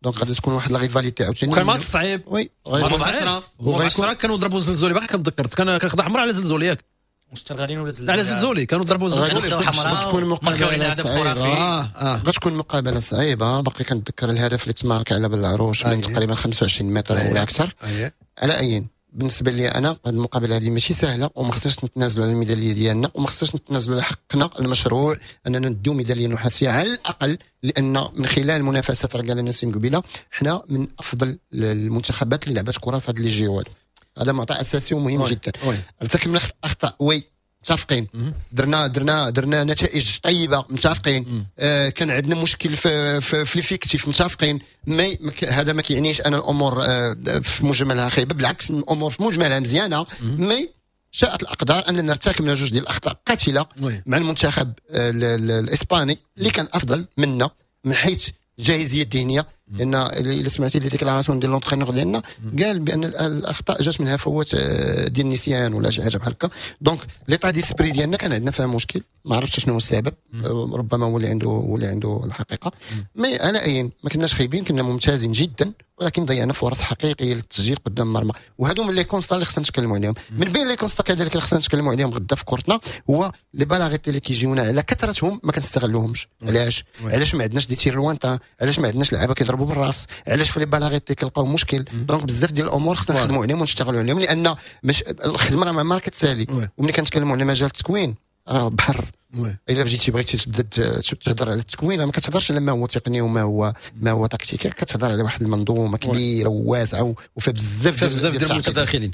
دونك غادي تكون واحد لا ريفاليتي عاوتاني. وكان ماتش صعيب. وي ماتش 10 كانوا ضربوا الزلزولي باقي كنتذكرت كان خدا حمراء على زلزولي ياك مشتغلين ولا لا على زلزولي كانوا ضربوا الزلزولي. غتكون مقابله صعيبه. غتكون مقابله صعيبه. باقي كنتذكر الهدف اللي تمارك على بالعروش من تقريبا 25 متر ولا اكثر. على اي بالنسبه لي انا هذه المقابله هذه ماشي سهله وما خصناش نتنازلوا على الميداليه ديالنا وما خصناش نتنازلوا على حقنا المشروع اننا نديو ميداليه نحاسيه على الاقل، لان من خلال المنافسات راه قال نسيم قبيله حنا من افضل المنتخبات اللي لعبت كره في هذا لي جيوات. هذا معطى اساسي ومهم جدا. ارتكبنا اخطاء متفقين. درنا نتائج طيبه متفقين. كان عندنا مشكل في الفيكتيف متفقين. هذا ما كيعنيش انا الامور في مجملها خايبه، بالعكس الامور في مجملها مزيانه. شاءت الاقدار اننا ارتكبنا جوج ديال الاخطاء قاتله مع المنتخب الاسباني اللي كان افضل منا من حيث الجاهزيه الذهنيه، لان الا سمعتي لي ديكلاراسيون ديال لونترينور ديالنا قال بان الاخطاء جات منها فوات ديال النسيان ولا شي حاجه بحال هكا. دونك ليطا ديسبري ديالنا كان عندنا فيها مشكل، ما عرفتش شنو هو السبب. ربما هو اللي عنده الحقيقه. مي على اي ما كناش خايبين، كنا ممتازين جدا، ولكن ضيعنا فرص حقيقيه للتسجيل قدام المرمى. وهذو من لي كونستا اللي خصنا نتكلموا عليهم. من بين لي كونستا كذلك اللي خصنا نتكلموا عليهم غدا في كورتنا هو لي بالاغيتي اللي كيجيونا على كثرتهم ما كنستغلوهمش. علاش ما عندناش دي تير لوانتا؟ علاش ما عندناش لعابه كيضربوا بالراس؟ علاش في لي بالاغيتي كنلقاو مشكل؟ دونك بزاف ديال الامور خصنا نخدموا عليهم ونشتغلوا عليهم، لان مش الخدمه راه ما عمرها كتسالي. وملي كنتكلموا على مجال التكوين راه بحر. الا بغيتي تبدا تهضر على التكوين ما كتهضرش على ما هو تقني وما هو تكتيكي، كتهضر على واحد المنظومه كبيره وواسعه وفيها بزاف ديال المتداخلين.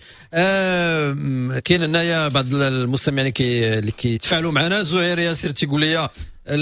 كاين هنايا بعض المستمعين اللي كيتفاعلوا معنا. زهير ياسر تيقول لي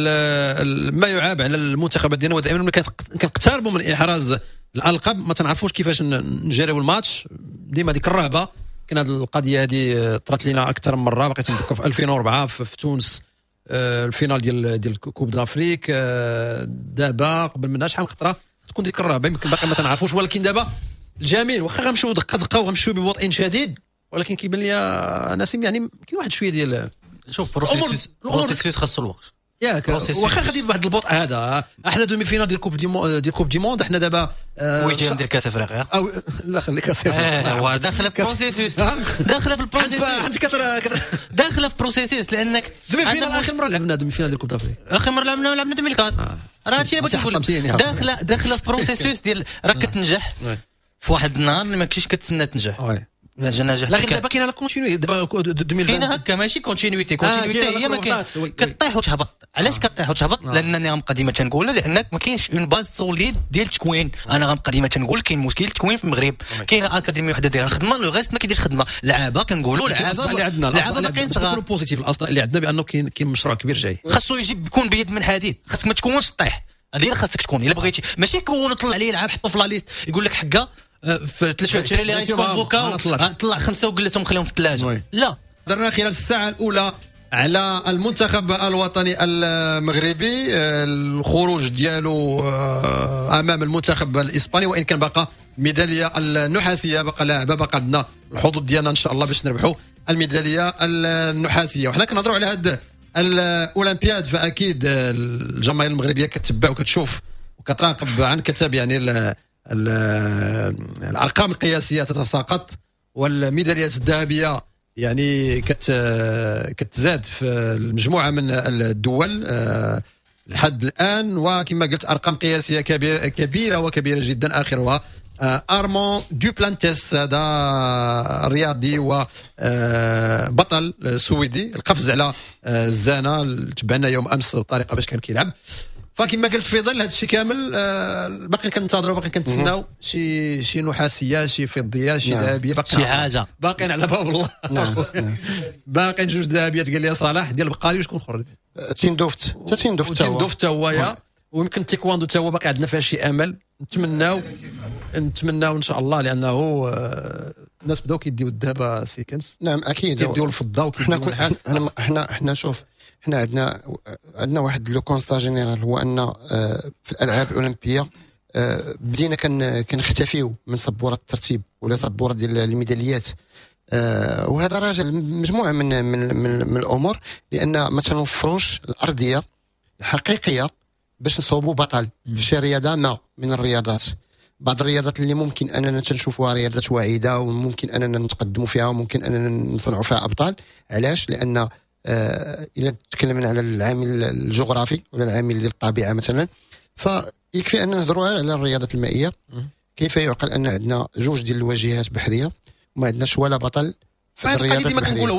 ما يعاب على المنتخبات ديالنا ودائما ملي كنقتربوا من احراز الالقاب ما تنعرفوش كيفاش نجريو الماتش. ديما ديك الرهبه. كان هذه القضيه هذه طرات لنا اكثر من مره. باقي تنذكر في 2004 في تونس الفينال ديال كوب دافريك. دابا قبل منها شحال من خطره تكون ديك الرهبه يمكن باقي ما تنعرفوش. ولكن دابا الجميل واخا غنمشيو دقه وغنمشيو ببطء شديد، ولكن كيبان لي نسيم يعني كاين واحد شويه ديال شوف بروسيسوس خاصو الوقت ياك واخا غادي بواحد البطء. هذا احنا دومي فينال ديال كوب دي موند احنا دابا ويجي ديال كاس افريقيا او لا خليك كاس افريقيا هو داخله في بروسيسوس داخله في بروسيسوس لانك دومي فينال اخر مره لعبنا دومي فينال ديال كوب دافريك اخر مره لعبنا 2004. راه هادشي اللي بغيت نقول داخله في بروسيسوس ديال راك كتنجح في واحد النهار اللي ما كنتيش كتسنى تنجح. لا غير دابا كاين لا كونتينيتي دابا 2020 كاين هكا ماشي كونتينيتي هي ما كاين كطيح وتهبط. علاش كطيح وتهبط؟ لانني غنبقى ديما تنقولها لانك ما كاينش اون باز سوليد ديال التكوين. انا غنبقى ديما تنقول كاين مشكل التكوين في المغرب. كاين اكاديميه وحده دايره الخدمه لو غيست ما كيديرش خدمه. لعابه كنقولوا لعابه باقيين صغار. بوزيتيف الاصل اللي عندنا بانه كاين مشروع كبير جاي خاصو يكون بيد من حديد. خاصك ما تكونش طيح. هذه خاصك تكون الا بغيتي ماشي كون طلع عليه لعاب حطو في لا ليست يقول لك حقا في 3 اللي غيتكونفوكا طلع 5 وقلتهم خليهم في الثلاجه. لا درنا خلال الساعه الاولى على المنتخب الوطني المغربي الخروج ديالو امام المنتخب الاسباني، وان كان بقى ميداليه النحاسيه بقى لاعبه بقى عندنا الحظوظ ديالنا ان شاء الله باش نربحوا الميداليه النحاسيه. وحنا كنهضروا على هذا الاولمبياد فاكيد الجماهير المغربيه كتتبع وكتشوف وكتراقب عن كتاب يعني الارقام القياسيه تتساقط والميداليات الذهبيه يعني كتزاد في المجموعه من الدول لحد الان. وكما قلت ارقام قياسيه كبيره وكبيره جدا. اخرها ارمون دوبلانتيس، هذا رياضي وبطل سويدي القفز على الزانه تبعنا يوم امس الطريقه باش كان كيلعب. فكما قلت في ظل هذا الشيء كامل باقي كنتظروا باقي كنتسناو شي نحاسيه شي فضيه شي ذهبيه باقي شي حاجه باقيين على باب الله. باقيين جوج ذهبيات قال لي صلاح ديال البقالي وشكون اخر تيندوفت هو ويمكن التايكواندو حتى هو باقي عندنا فيها شي امل. نتمناو ان شاء الله لانه الناس بداو كيديو الذهب سيكنس. نعم اكيد كيديو الفضه وكيديو احنا شوف احنا عندنا واحد لو كونستا جينيرال هو ان في الالعاب الاولمبيه بدينا كنختفيو من سبوره الترتيب ولا سبوره ديال الميداليات. وهذا راجع مجموعه من الامور لان ما تنوفروش الارضيه الحقيقيه باش نصوبوا بطل في شي رياضه ما من الرياضات. بعض الرياضات اللي ممكن اننا تنشوفوها رياضات واعده وممكن اننا نتقدموا فيها وممكن اننا نصنعوا فيها ابطال. علاش؟ لان الا تكلمنا على العامل الجغرافي ولا العامل ديال الطبيعه مثلا، فيكفي ان نهضروا على الرياضات المائيه. كيف يعقل ان عندنا جوج ديال الواجهات بحريه وما عندناش ولا بطل في الرياضات البحريه؟ كنقولوا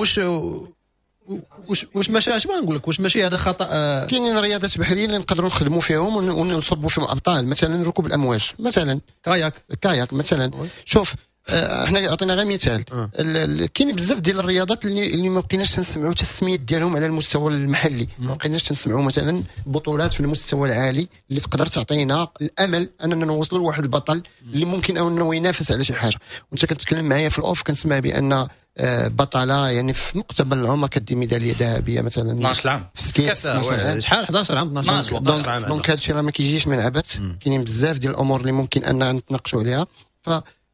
واش ماشي اش نقول لك، واش ماشي هذا خطا؟ كاينين رياضات بحريه اللي نقدروا نخدموا فيهم ونصبوا فيهم ابطال، مثلا ركوب الامواج، مثلا كاياك مثلا. شوف احنا عطينا غير مثال. كاين بزاف ديال الرياضات اللي ما بقيناش تنسمعوا التسميات ديالهم على المستوى المحلي، ما بقيناش تنسمعوا مثلا بطولات في المستوى العالي اللي تقدر تعطينا الامل اننا نوصلوا لواحد البطل اللي ممكن انه ينافس على شي حاجه. وانت كتكلم معايا في الاوف كنسمع بان بطله يعني في مقتبل العمر كدي ميداليه ذهبيه مثلا 12 عام في السكيت. شحال 11 عام 12 عام. دونك هادشي راه ما كيجيش من عبث. كاينين بزاف ديال الامور اللي ممكن اننا نتناقشوا عليها. ف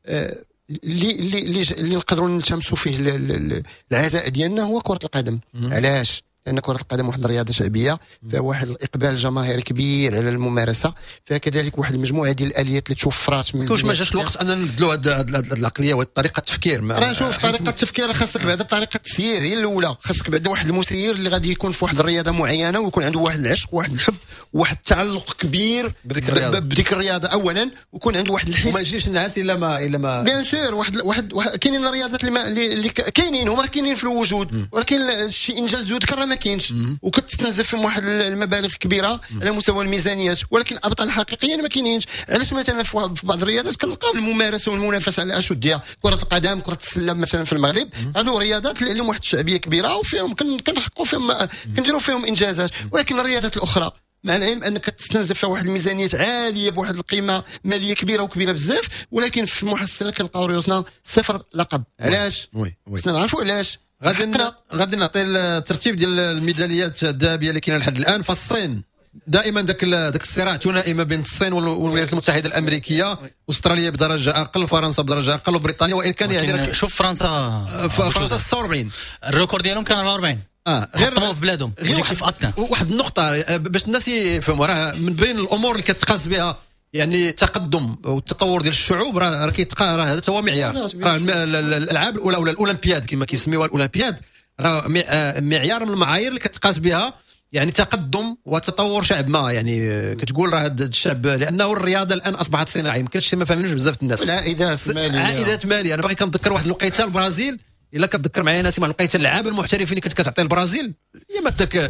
اللي نقدروا نلتمسوا فيه العزاء ديالنا هو كرة القدم. علاش؟ لأن كرة القدم واحد الرياضة شعبية، فيها واحد الإقبال جماهيري كبير على الممارسة، فيها كذلك واحد المجموعة ديال الآليات اللي توفرات من كوش ما جاش الوقت أننا نبدلوا هذه العقلية وهذه طريقة التفكير. راه شوف طريقة التفكير خاصك بعد طريقة السير هي الأولى. خاصك بعد واحد المسير اللي غادي يكون في واحد الرياضة معينة ويكون عنده واحد العشق واحد الحب واحد التعلق كبير بديك الرياضة أولا، ويكون عنده واحد الحس. وما يجيش الناس إلا ما بيان سور. واحد كاينين الرياضات اللي كاينين هما كاينين في الوجود، ولكن شي إنجاز يذكر ما كاينش وكتستنزف فيهم واحد المبالغ كبيره على مستوى الميزانيات، ولكن الابطال حقيقيا ما كاينينش. علاش مثلا في بعض الرياضات كنلقاو الممارسه والمنافسه على اشدها، كره القدم كره السله مثلا في المغرب، هادو رياضات اللي لهم واحد الشعبيه كبيره وفيهم كنحققوا فيهم كنديروا فيهم انجازات. ولكن الرياضات الاخرى مع العلم انك تستنزف فيها واحد الميزانيات عاليه بواحد القيمه ماليه كبيره وكبيره بزاف، ولكن في محصله كنلقاو ريوسنا صفر لقب. علاش؟ خصنا نعرفوا علاش. غادي نعطي الترتيب ديال الميداليات الذهبيه اللي كاينه لحد الان. فالصين دائما داك الصراع ثنائي ما بين الصين والولايات المتحده الامريكيه، استراليا بدرجه اقل، فرنسا بدرجه اقل، وبريطانيا وان كان يعني شوف فرنسا 46 الريكورد ديالهم كان 44 غير في بلادهم. يجيك في أطنة واحد النقطه باش الناس يفهموا، راه من بين الامور اللي كتقاس بها يعني التقدم والتطور ديال الشعوب راه كيتقا راه هذا هو معيار. راه الالعاب الاولى ولا الاولمبياد كما كيسميوها الاولمبياد راه معيار من المعايير اللي كتقاس بها يعني تقدم وتطور شعب ما. يعني كتقول راه هذا الشعب لانه الرياضه الان اصبحت صناعيه، يمكنش ما فاهمينوش بزاف الناس. عائدات ماليه. انا باغي كنتذكر واحد الوقيته البرازيل، الا كتذكر معايا ناس مع الوقيته اللعابه المحترفين اللي كتعطي البرازيل يا ذاك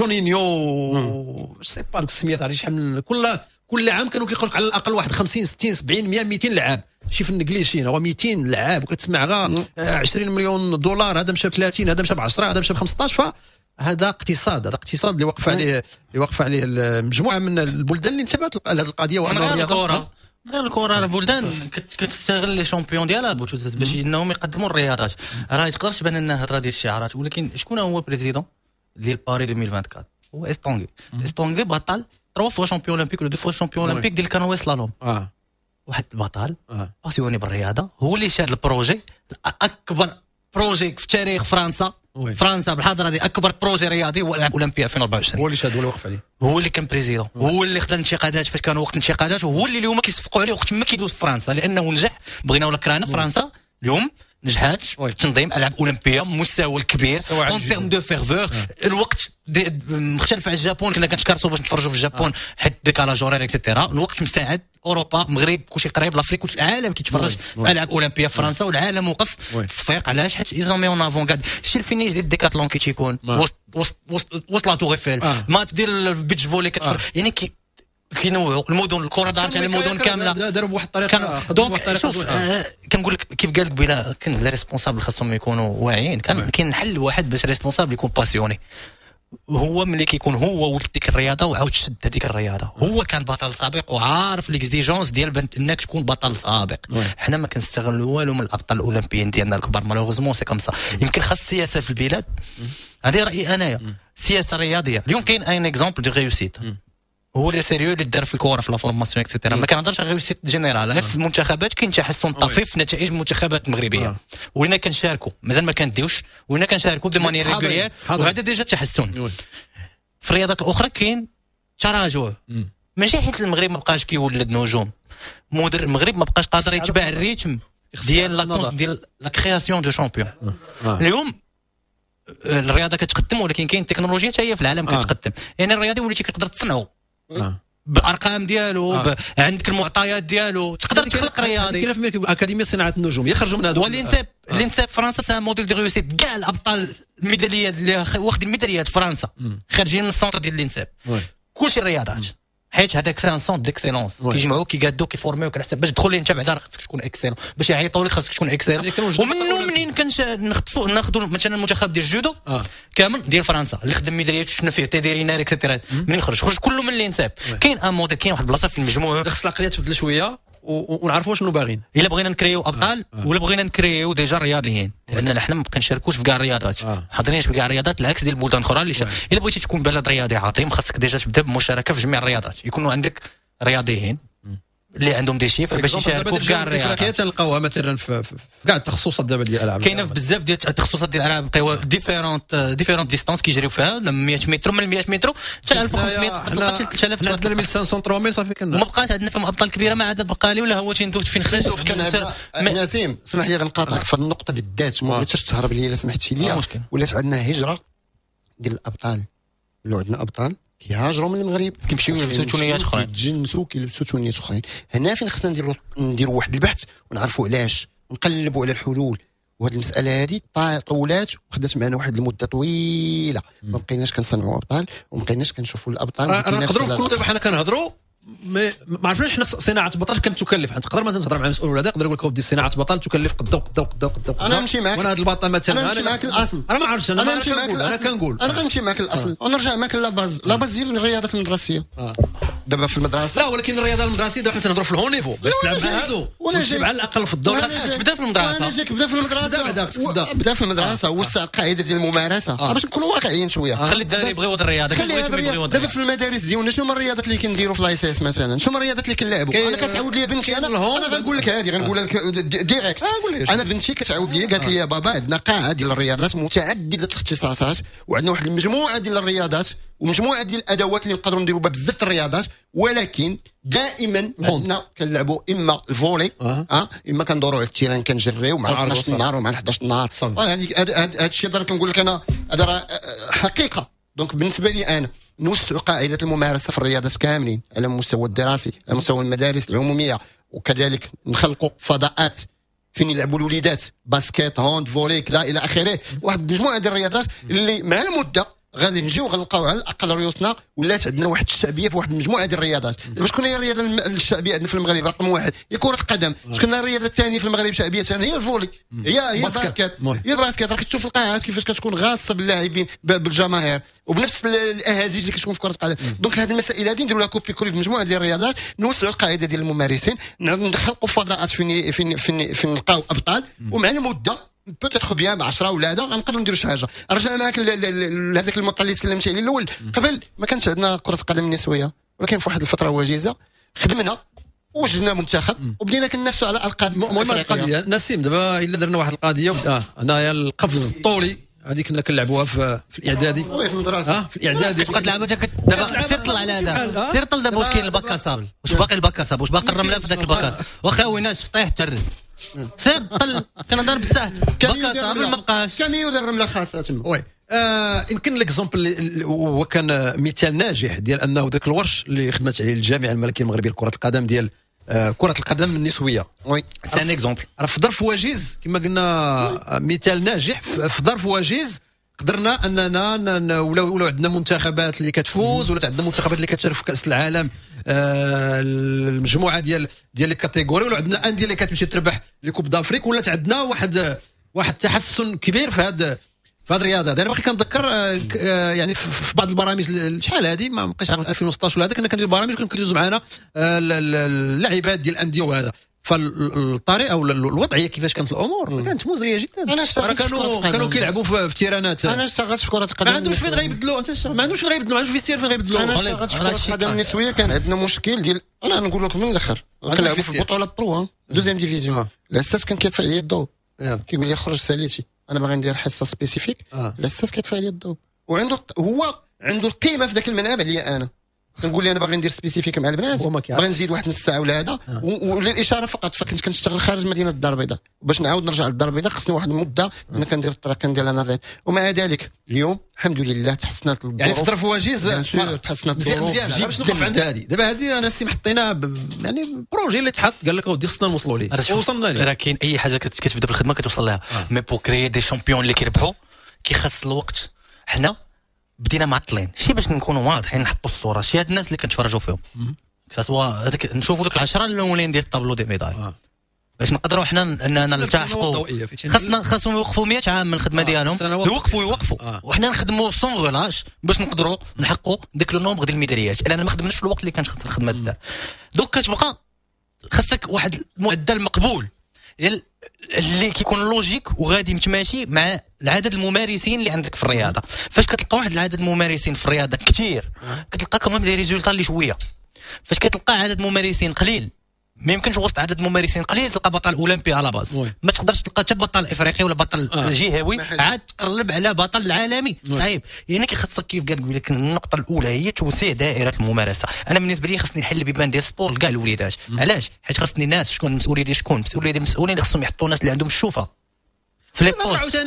جونينيو سي با السميات على شحال من كل عام كانوا كيقول لك على الاقل واحد 50 60 70 100 200 لعاب. شي في الانجليزي هو 200 لعاب وكتسمع غا 20 مليون دولار، هذا مشى ب 30، هذا مشى ب 10، هذا مشى ب 15. فهذا اقتصاد، هذا اقتصاد اللي وقف عليه المجموعه من البلدان اللي انتبهت لهذه القضيه. وانا الرياضه غير الكره، البلدان كتستغل لي شامبيون ديالها باش انهم يقدموا الرياضات. راه تقدر تبان لنا الهضره ديال الشعارات، ولكن شكون هو البريزيدون ديال باري 2024؟ هو استونغي بطل 3 فوا شامبيون اولمبيك و 2 فوا شامبيون اولمبيك ديال الكانوي سلالوم. واحد البطل باسيوني بالرياضه، هو اللي شاد البروجي، اكبر بروجي في تاريخ فرنسا بالحاضره دي، اكبر بروجي رياضي هو العام اولمبيا 2024. هو اللي شاد، هو اللي وقف عليه، هو اللي كان بريزيدون، هو اللي خدا الانتقادات فاش كان وقت الانتقادات، وهو اللي اليوم كيصفقوا عليه وقت ما كيدوز في فرنسا لانه نجح. بغينا ولا كرهنا فرنسا اليوم نجحات في تنظيم العاب اولمبيه مستوى الكبير اون تيرم دو فيرفور. الوقت مختلف على الجابون، كنا كنتكرسوا باش نتفرجوا في الجابون حيت ديكالاج هورير اكسيتيرا. الوقت مساعد، اوروبا مغرب كلشي قريب، لافريك كلشي العالم كيتفرج في العاب اولمبيه في فرنسا، والعالم وقف تصفيق. علاش؟ حيت ايزون اون افون كاد شتي الفينيش ديال ديكاتلون كي تيكون وسط لا تور ايفيل، ماتش ديال البيتش فولي كتفرج يعني كينوعوا المدن، الكره دارت على المدن كامله، داروا بواحد الطريقه. دونك شوف كنقول لك كيف قال لك بلا كان لي ريسبونسابل خاصهم يكونوا واعيين. كاين حل واحد باش ريسبونسابل يكون باسيوني، هو ملي كيكون هو ولد ديك الرياضه وعاود شد هذيك الرياضه، هو كان بطل سابق وعارف ليكزيجونس ديال انك تكون بطل سابق. حنا ما كنستغلوا والو من الابطال الاولمبيين ديالنا الكبار، مالوغوزمون سي كوم سا. يمكن خاص السياسه في البلاد، هذه رايي انايا، السياسه الرياضيه. اليوم كاين ان اكزامبل دو ريوسيت، هو اللي سيريو اللي دار في الكوره في لا فورماسيون اكسيتيرا. ما كنهضرش على ريوسيت جينيرال، في المنتخبات كاين تحسن طفيف في نتائج المنتخبات المغربيه، وين كنشاركوا مازال ما كنديوش، وين كنشاركوا دو مانيير ريغولير، وهذا ديجا تحسن. في الرياضات الاخرى كاين تراجع ماشي حيت المغرب ما بقاش كيولد نجوم، المغرب ما بقاش قادر يتبع الريتم ديال لا كرياسيون دو شامبيون. اليوم الرياضه كتقدم، ولكن كاين التكنولوجيا حتى هي في العالم كتقدم. يعني الرياضي وليتي كيقدر تصنعو بالارقام ديالو عندك المعطيات ديالو، تقدر تخلق رياضي. كاين في اكاديميه صناعه النجوم يخرجوا من هذوك. والانساب فرنسا سا موديل دو ريوسيت. كاع الابطال الميداليات اللي واخدين ميداليات فرنسا خارجين من السونتر ديال الانساب. كلشي الرياضات، حيت هذاك سان سونت ديكسيلونس كيجمعوك كيقادوك كيفورميوك على حسب باش تدخل انت بعدا خصك تكون اكسيلون، باش يعيطوا لك خصك تكون اكسيلون. ومنه منين ناخذوا مثلا المنتخب ديال الجودو كامل ديال فرنسا اللي خدم ميداليات شفنا فيه تيديرينار اكسيتيرا، منين خرج كله من الانساب. كاين ان موديل، كاين واحد البلاصه في المجموع خص العقليه تبدل شويه ونعرفوا شنو باغيين. الا بغينا نكريو ابطال ولا بغينا نكريو ديجا رياضيين، لاننا حنا ما كنشاركوش في كاع الرياضات، حاضرينش في كاع الرياضات العكس ديال البلدان الاخرى اللي الا بغيتي تكون بلد رياضي عظيم خاصك ديجا تبدا بمشاركه في جميع الرياضات، يكونوا عندك رياضيين اللي عندهم دي شيفر باش يشاركوا في كاع الرياضات. تلقاوها مثلا في كاع التخصصات دابا ديال الالعاب، كاينه في بزاف ديال التخصصات ديال الالعاب بقاو ديفيرونت ديستانس كيجريو فيها، من 100 متر من 100 متر حتى 1500 تلقى حتى 3000 عندنا 1500 3000 صافي كنا وما بقاش عندنا فيهم ابطال كبيره ما عاد بقى لي ولا هو تيندوز فين خرج. نسيم اسمح لي غنقاطعك في النقطه بالذات، ما بغيتش تهرب لي الا سمحتي لي. ولات عندنا هجره ديال الابطال، ولا عندنا ابطال كيهاجروا من المغرب كيمشيو يلبسوا تونيات اخرين، يتجنسوا كيلبسوا تونيات اخرين. هنا فين خصنا نديروا واحد البحث ونعرفوا علاش، ونقلبوا على الحلول. وهذه المساله هذه طولات وخدات معنا واحد المده طويله، ما بقيناش كنصنعوا ابطال وما بقيناش كنشوفوا الابطال. نقدروا نكونوا دابا حنا كنهضروا ما عرفناش حنا صناعه بطل كم تكلف. تقدر مثلا تهضر مع مسؤول هذا يقدر يقول لك ودي صناعه بطل تكلف قدا. انا نمشي معك، وانا هذا البطل مثلا انا نمشي معك الاصل. انا ما عرفتش، انا كنقول انا غنمشي معك الاصل ونرجع معك لاباز ديال الرياضات المدرسيه. دابا في المدرسه لا، ولكن الرياضه المدرسيه دابا تنهضروا في الهون نيفو باش تلعب مع هادو وتجيب على الاقل في الدور. خاصك تبدا في المدرسه. انا جاك بدا في المدرسه، بدا في المدرسه وسع القاعده ديال الممارسه باش نكونوا واقعيين شويه. خلي الدراري يبغيو هاد الرياضه. دابا في المدارس ديالنا شنو هما الرياضات اللي كنديروا في لايسيس مثلا؟ شنو الرياضات اللي كنلعبوا؟ انا كتعاود لي بنتي، انا غنقول لك هذه، غنقول لك ديريكت. انا بنتي كتعاود لي قالت لي يا بابا عندنا قاعه ديال الرياضات متعدده الاختصاصات، وعندنا واحد المجموعه ديال الرياضات ومجموعه ديال الادوات اللي نقدروا نديروا بها بزاف الرياضات، ولكن دائما عندنا كنلعبوا اما الفولي اما كندوروا على التيران كنجريو مع 12 النهار ومع 11 النهار. هذا الشيء اللي كنقول لك انا هذا حقيقه. دونك بالنسبه لي انا نوسع قاعده الممارسه في الرياضات كاملين على المستوى الدراسي، على مستوى المدارس العموميه، وكذلك نخلقوا فضاءات فين يلعبوا الوليدات باسكيت هوند فولي كذا الى اخره. واحد مجموعه ديال الرياضات اللي مع المده غادي نجيو غنلقاو على الاقل ريوسنا ولات عندنا واحد الشعبيه في واحد المجموعه ديال الرياضات. شكون هي الرياضه الشعبيه عندنا في المغرب؟ رقم واحد هي كره القدم. شكون الرياضه الثانيه في المغرب شعبيه ثانيه؟ هي الفولي، هي الباسكيت. هي الباسكيت راك تشوف القاعات كيفاش كتكون غاصه باللاعبين بالجماهير وبنفس الاهازيج اللي كتكون في كره القدم. دونك هذه المسائل هذه نديروا لها كوبي كولي في مجموعه ديال الرياضات، نوسعوا القاعده ديال الممارسين، نخلقوا فضاءات فين نلقاو ابطال، ومع المده بوتيتر بيان ب 10 ولاده غنقدروا نديروا شي حاجه. رجع معك لهذاك الموطن اللي تكلمت عليه الاول. قبل ما كانش عندنا كره القدم النسويه، ولكن في واحد الفتره وجيزه خدمنا وجدنا منتخب وبدينا كننافسوا على القاب. المهم القضيه نسيم دابا الا درنا واحد القضيه هنايا القفز الطولي هذه كنا كنلعبوها في الاعدادي في المدرسه في الاعدادي تبقى تلعبها دابا سير طلع على هذا، سير طل دابا واش كاين الباكا صابل، واش باقي الباكا صابل، واش باقي الرمله في ذاك الباكا، واخا ويناش طيح ترس سير طل كنهضر بصح باكا صابل ما بقاش كان يدير الرمله خاصه تما. وي يمكن ليكزومبل هو كان مثال ناجح ديال انه ذاك الورش اللي خدمت عليه الجامعه الملكيه المغربيه لكره القدم ديال كرة القدم النسوية. وي سي ان اكزومبل. في ظرف وجيز كما قلنا مثال ناجح في ظرف وجيز قدرنا اننا ولا عندنا منتخبات اللي كتفوز ولا عندنا منتخبات اللي كتشارك في كأس العالم المجموعة ديال لي كاتيجوري، ولا عندنا انديه اللي كتمشي تربح لي كوب دافريك، ولا عندنا واحد تحسن كبير في هذا الرياضه. انا باقي كنذكر يعني في بعض البرامج شحال هذه ما بقيتش عارف 2016 ولا هذا كنا كنديروا برامج كانوا كيدوزوا معنا اللاعبات ديال الانديه وهذا. فالطريقه او الوضعيه كيفاش كانت الامور كانت مزريه جدا. كانوا كيلعبوا في تيرانات. انا اشتغلت في كره القدم، ما عندوش فين غيبدلوا، ما عندوش فين فيستير فين غيبدلوا. انا اشتغلت في كره القدم النسويه كان عندنا مشكل ديال انا نقول لكم من الاخر كنلعبوا في البطوله برو دوزيام ديفيزيون. الاستاذ كان كيدفع لي الضوء كيقول لي خرج ساليتي انا باغي ندير حصه سبيسيفيك. الاستاذ كيدفع لي الضوء وعنده هو عنده القيمه في ذاك الملعب عليا انا. كنقول لي انا باغي ندير سبيسيفيك مع البنات، باغي نزيد واحد نص ساعه ولا هذا وللاشاره فقط. فكنت كنشتغل خارج مدينه الدار البيضاء، باش نعاود نرجع للدار البيضاء خصني واحد المده انا كندير الطريق كندير لا نافيت. ومع ذلك اليوم الحمد لله تحسنت الظروف، يعني في ظرف وجيز تحسنت الظروف مزيان. باش نوقف عند هذه دابا، هذه انا سي حطينا يعني بروجي اللي تحط قال لك ودي خصنا نوصلوا ليه وصلنا ليه. راه كاين اي حاجه كتبدا بالخدمه كتوصل لها. مي بو كريي دي شامبيون اللي كيربحوا كيخص الوقت. حنا بدينا معطلين شي باش نكونوا واضحين، نحطوا الصوره شي هاد الناس اللي كنتفرجوا فيهم سواء هذاك نشوفوا دوك 10 الاولين ديال الطابلو دي ميداي باش نقدروا حنا اننا نلتحقوا. خاصهم يوقفوا 100 عام من الخدمه ديالهم، يوقفوا وحنا نخدموا سون غلاش باش نقدروا نحققوا ديك لو نومبر ديال الميداليات. انا ما خدمناش في الوقت اللي كانت خاص الخدمه ديالها. دوك كتبقى خاصك واحد المعدل مقبول اللي كيكون لوجيك وغادي متماشي مع العدد الممارسين اللي عندك في الرياضه. فاش كتلقى واحد العدد الممارسين في الرياضه كثير كتلقى كمان دي ريزولطا اللي شويه. فاش كتلقى عدد ممارسين قليل ما يمكنش وسط عدد ممارسين قليل تلقى بطل اولمبي على باز. ما تقدرش تلقى حتى بطل افريقي ولا بطل جهوي عاد تقرب على بطل عالمي صعيب. يعني كيخصك كيف قال لك النقطه الاولى هي توسيع دائره الممارسه. انا بالنسبه لي خصني نحل بيبان ديال السبور لكاع الوليدات. علاش؟ حيت خصني الناس شكون المسؤوليه ديال شكون المسؤوليه ديال المسؤولين اللي خصهم يحطوا الناس اللي عندهم الشوفه في لي بوست.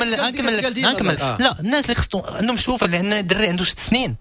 نكمل لا الناس اللي خصهم عندهم الشوفه، لان الدري عنده 6 سنين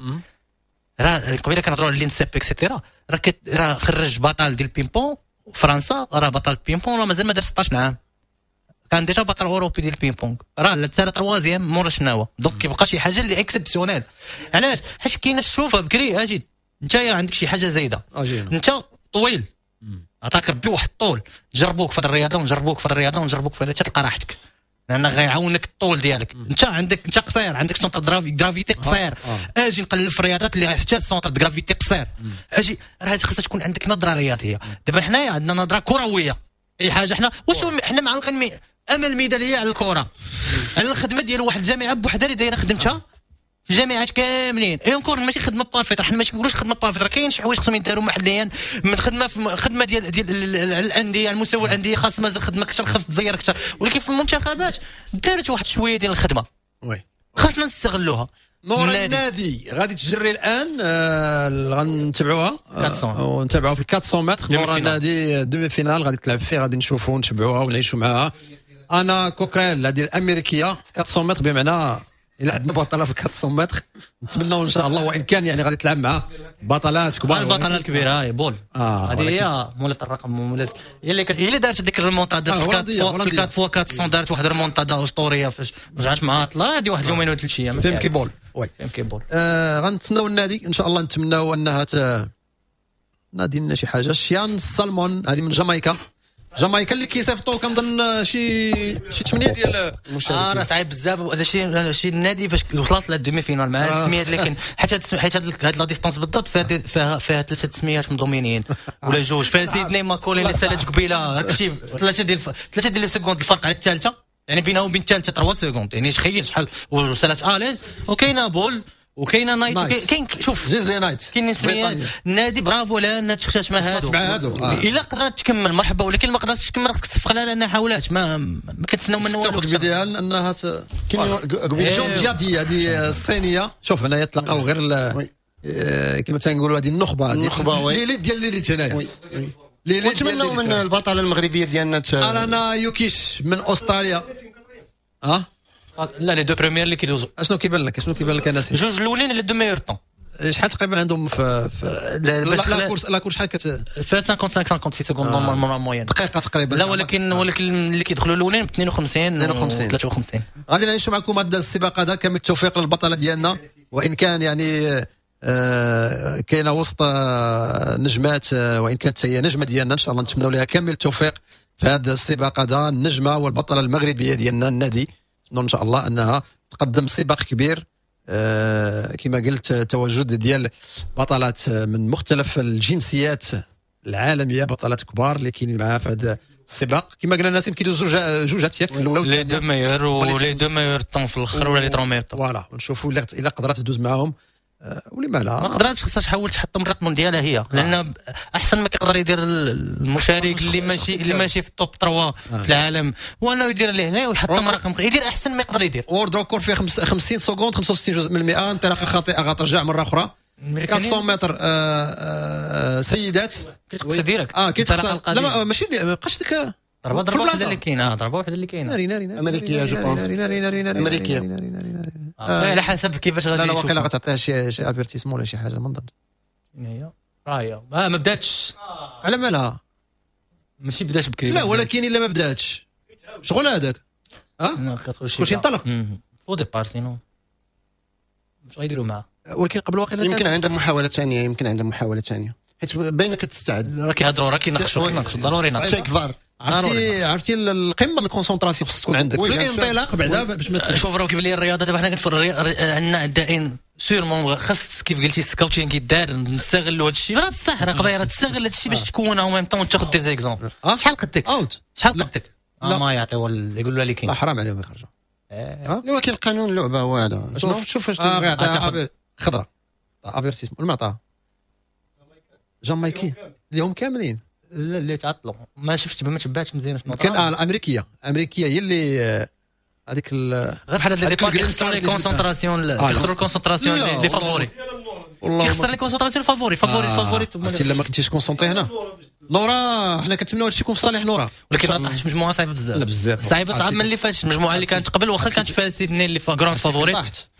راه قبيله كنهضروا على لينسيب اكسيتيرا راه خرج بطل ديال البينبون فرنسا، راه بطل البينبون راه مازال ما دار 16 عام كان ديجا بطل اوروبي ديال البينبون، راه حتى طروازيام مورا شناهو. دونك كيبقى شي حاجه اللي اكسبسيونيل. علاش؟ حيت كاينه الشوفه بكري. اجي انت عندك شي حاجه زايده، انت طويل عطاك ربي واحد الطول، جربوك في هذه الرياضه ونجربوك في هذه الرياضه ونجربوك في هذا تلقى راحتك، لان غيعاونك الطول ديالك. انت قصير عندك سونتر غرافيتي قصير. اجي نقلب في الرياضات اللي حتى السونتر غرافيتي قصير. اجي راه خاصها تكون عندك نظره رياضيه. دابا حنايا عندنا نظره كرويه. اي حاجه واش حنا معلقين امل ميداليه على الكره، على الخدمه ديال واحد الجامعه بوحدها اللي دايره خدمتها في جامعات كاملين. اونكور ماشي خدمه بافيتر، حنا ماشي نقولوش خدمه بافيتر، كاين شي حوايج خصهم يداروا محليا من خدمه ديال الانديه على المستوى الانديه خاص مازال خدمه اكثر، خاص تزير اكثر. ولكن في المنتخبات دارت واحد شويه ديال الخدمه خاصنا نستغلوها. نور النادي غادي تجري الان غنتبعوها ونتابعوها في 400 متر. نور النادي دومي فينال غادي تلعب فيه، غادي نشوفوا ونتبعوها ونعيشوا معها. انا كوكريل هذه الامريكيه 400 متر، بمعنى إلا عندنا بطلة في 400 متر نتمنوا إن شاء الله، وإن كان يعني غادي تلعب مع بطلات كبار. البطلة الكبيرة هاي بول هذه هي مولات الرقم، هي اللي دارت ديك الريمونتادا في 4 فوا 400 دارت واحد الريمونتادا أسطورية فاش رجعت مع طلع هذه واحد يومين ولا 3 أيام. فهم كي بول فهم كي بول. غنتسناو النادي إن شاء الله، نتمناو أنها نادي لنا شي حاجة. شيان سالمون هذه من جامايكا اللي كيصيفطوا كنظن شي 8 ديال المشاركين. راه صعيب بزاف هذا شي النادي فاش وصلت للدومي فينال مع التسميات، لكن حيت هاد لا ديستانس بالضبط فيها 3 تسميات مضمونين ولا جوج. فيها سيدني ماكولين اللي سالات قبيله هادشي 3 ديال السكوند الفرق على الثالثه، يعني بينها وبين الثالثه 3 سكوند، يعني تخيل شحال وسالات اليز. وكاينه بول وكاينه نايت كاين شوف جيزي نايت كاين سميات النادي. برافو لان تخشاش مع هادو الا قدرت تكمل مرحبا، ولكن ما قدرتش تكمل راك تستفق لها لانها حاولات ما كنتسناو منها والو. ديال انها كاين جون جادي هذه الصينيه. شوف هنايا تلاقاو غير كما تنقولوا هذه النخبه اللي ديال اللي تنايا ونتمنوا من البطله المغربيه ديالنا انا يوكيش من استراليا. لا لي دو بريمير اللي كيدوزو. شنو كيبان لك انا سي جوج الاولين اللي دو ميور طون. شحال تقريبا عندهم في لا كورس شحال في 55 سكوند نورمالمون موين دقيقه تقريبا. لا ولكن اللي كيدخلوا الاولين ب 52 53. غادي نعيشوا معكم هذا السباق هذا. كامل التوفيق للبطله ديالنا، وان كان يعني كاينه وسط نجمات، وان كانت هي نجمه ديالنا ان شاء الله نتمنوا لها كامل التوفيق في هذا السباق هذا. النجمه والبطله المغربيه ديالنا النادي ان شاء الله انها تقدم سباق كبير. كما قلت تواجد ديال بطلات من مختلف الجنسيات العالميه، بطلات كبار اللي كاينين معها في هذا السباق. كما قلنا الناس كيدوزوا جوجات ياك لي دو ميور ولي دو ميور طون في الاخر ولا لي 3 ميور طون. فوالا ونشوفوا الا قدرت تدوز معاهم ولما لا ما قدراتش. خصها تحاول تحطم الرقم ديالها هي، لان احسن ما كيقدر يدير المشارك اللي ماشي في التوب 3 في العالم، وانه يدير لهنا ويحطم رقم يدير احسن ما يقدر يدير. وورد ريكورد فيه 50 سكوند 65 جزء من 100. انطلاقه خاطئه غترجع مره اخرى. 400 متر سيدات كتقصد ديريكت كيتخسر. لا ماشي ما بقاش ديك ضربه واحده اللي كاينه ضربه واحده اللي كاينه امريكيه جو بونس امريكيه على حسب كيفاش غادي لا واقيلا غتعطيها شي افيرتيسمون ولا شي حاجه ما نظن هي راهي ما بداتش على مالها ماشي بدات بكري لا ولكن الا ما بداتش شغل هذاك كلشي ينطلق فو دي بارسينو واش غيديروا معاه ولكن قبل واقيلا يمكن عندهم محاولة ثانية حيت باينه كتستعد راه كيهضروا راه كيناقشوا ضروري تشيك فار عرفتي القمه الكونسونطراسيون خص تكون عندك في الانطلاق بعدا باش ما شوف راه كيبان لي الرياضه دابا حنا كنتفرجوا عندنا دائين سيرمون خاص كيف قلتي السكاوتين كيدار نستغلوا هذا الشيء راه بصح راه قبيله تستغل هذا الشيء باش تكون او ميم طون تاخذ دي زيكزامبل شحال قدك شحال قدك ما يعطيو يقولوا لي كاين حرام عليهم يخرجوا ولكن قانون اللعبه هو هذا شوف واش غيعطيها خضره افيرتيسمون المعطى جامايكي اليوم كاملين لا اللي تعطلوا ما شفتش ما تبعتش مزيان شنو كان الامريكيه هي اللي هذيك غير بحال هاد اللي كيخسروا لي كونسونطراسيون كيخسروا الكونسونطراسيون لي فافوري كيخسر لي كونسونطراسيون فافوري انت الا ما كنتيش كونسونطري هنا نورا حنا كنتمناو هادشي يكون في صالح نورا ولكن ما طاحش مجموعه صعيبه بزاف صعيبه من اللي فاتت المجموعه اللي كانت قبل واخا كانت فيها سيدني اللي كراند فافوري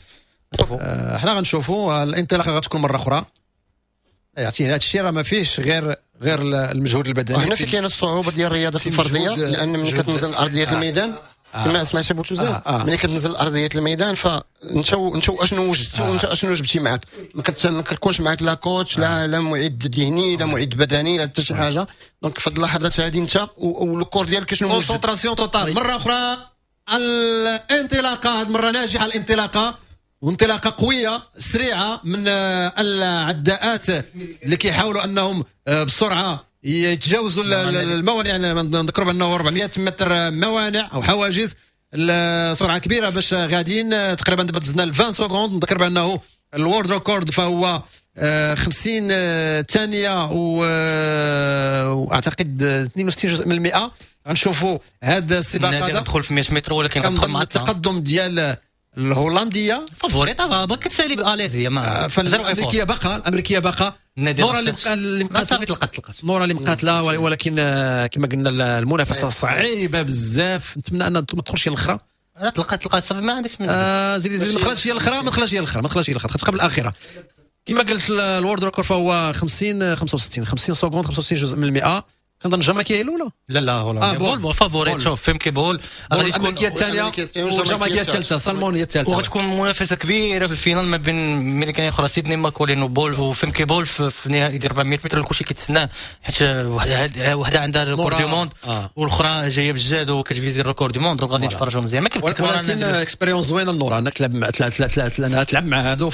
حنا غنشوفوا الانطلاقه غتكون مره اخرى يعطينا هذا الشيء راه ما فيش غير المجهود البدني وهنا في كاين الصعوبه ديال الرياضه الفرديه لان ملي كتنزل لارضيه الميدان كما سمعتي بوتوزاز ملي كتنزل لارضيه الميدان فانت اشنو وجدتي وانت اشنو جبتي معك ما كتكونش معك لا كوتش لا معد ذهني لا معد بدني لا حتى شي حاجه دونك في اللحظات هذه انت والكور ديالك شنو كونسونطراسيون توتال مره اخرى الانطلاقه هذه المره ناجحه الانطلاقه وانطلاقه قويه سريعه من العداءات اللي كيحاولوا انهم بسرعه يتجاوزوا الموانع يعني نذكروا بانه 400 متر موانع او حواجز السرعه كبيره باش غاديين تقريبا دابا دزنا 20 سكوند نذكر بانه الورد ريكورد فهو 50 ثانيه واعتقد 62 جزء من المئة غنشوفوا هذا السباق هذا كندخل في 100 متر ولكن كنظن مع التقدم ديال الهولنديه فافوريت طبعا كتسالي باليزيه ما الامريكيه باقه نورا اللي نورا اللي مقاتله ولكن كما قلنا المنافسه صعيبه بزاف نتمنى ان ما تدخلش هي الاخرى تلقى صافي ما عندكش زيد ما دخلتش هي الاخرى قبل الاخيره كما قلت الورد ريكورد فهو 50 سكوند 65 جزء من المئة كنظن جامايكا هي الاولى لا هولندا بول فافوريت شوف فيمكي بول غادي تكون الامريكيه الثانيه وجامايكا الثالثه سالمون هي الثالثه وغتكون منافسه كبيره في الفينال ما بين امريكان اخرى سيدني ماكولين وبول وفيمكي بول في نهائي 400 متر كلشي كيتسناه حيت وحده عندها الريكورد دو موند والاخرى جايه بالجاد وكتفيزي الريكورد دو موند وغادي نتفرجوا مزيان ما كيف ولكن اكسبيريونس زوينه لنورا انك تلعب مع هادو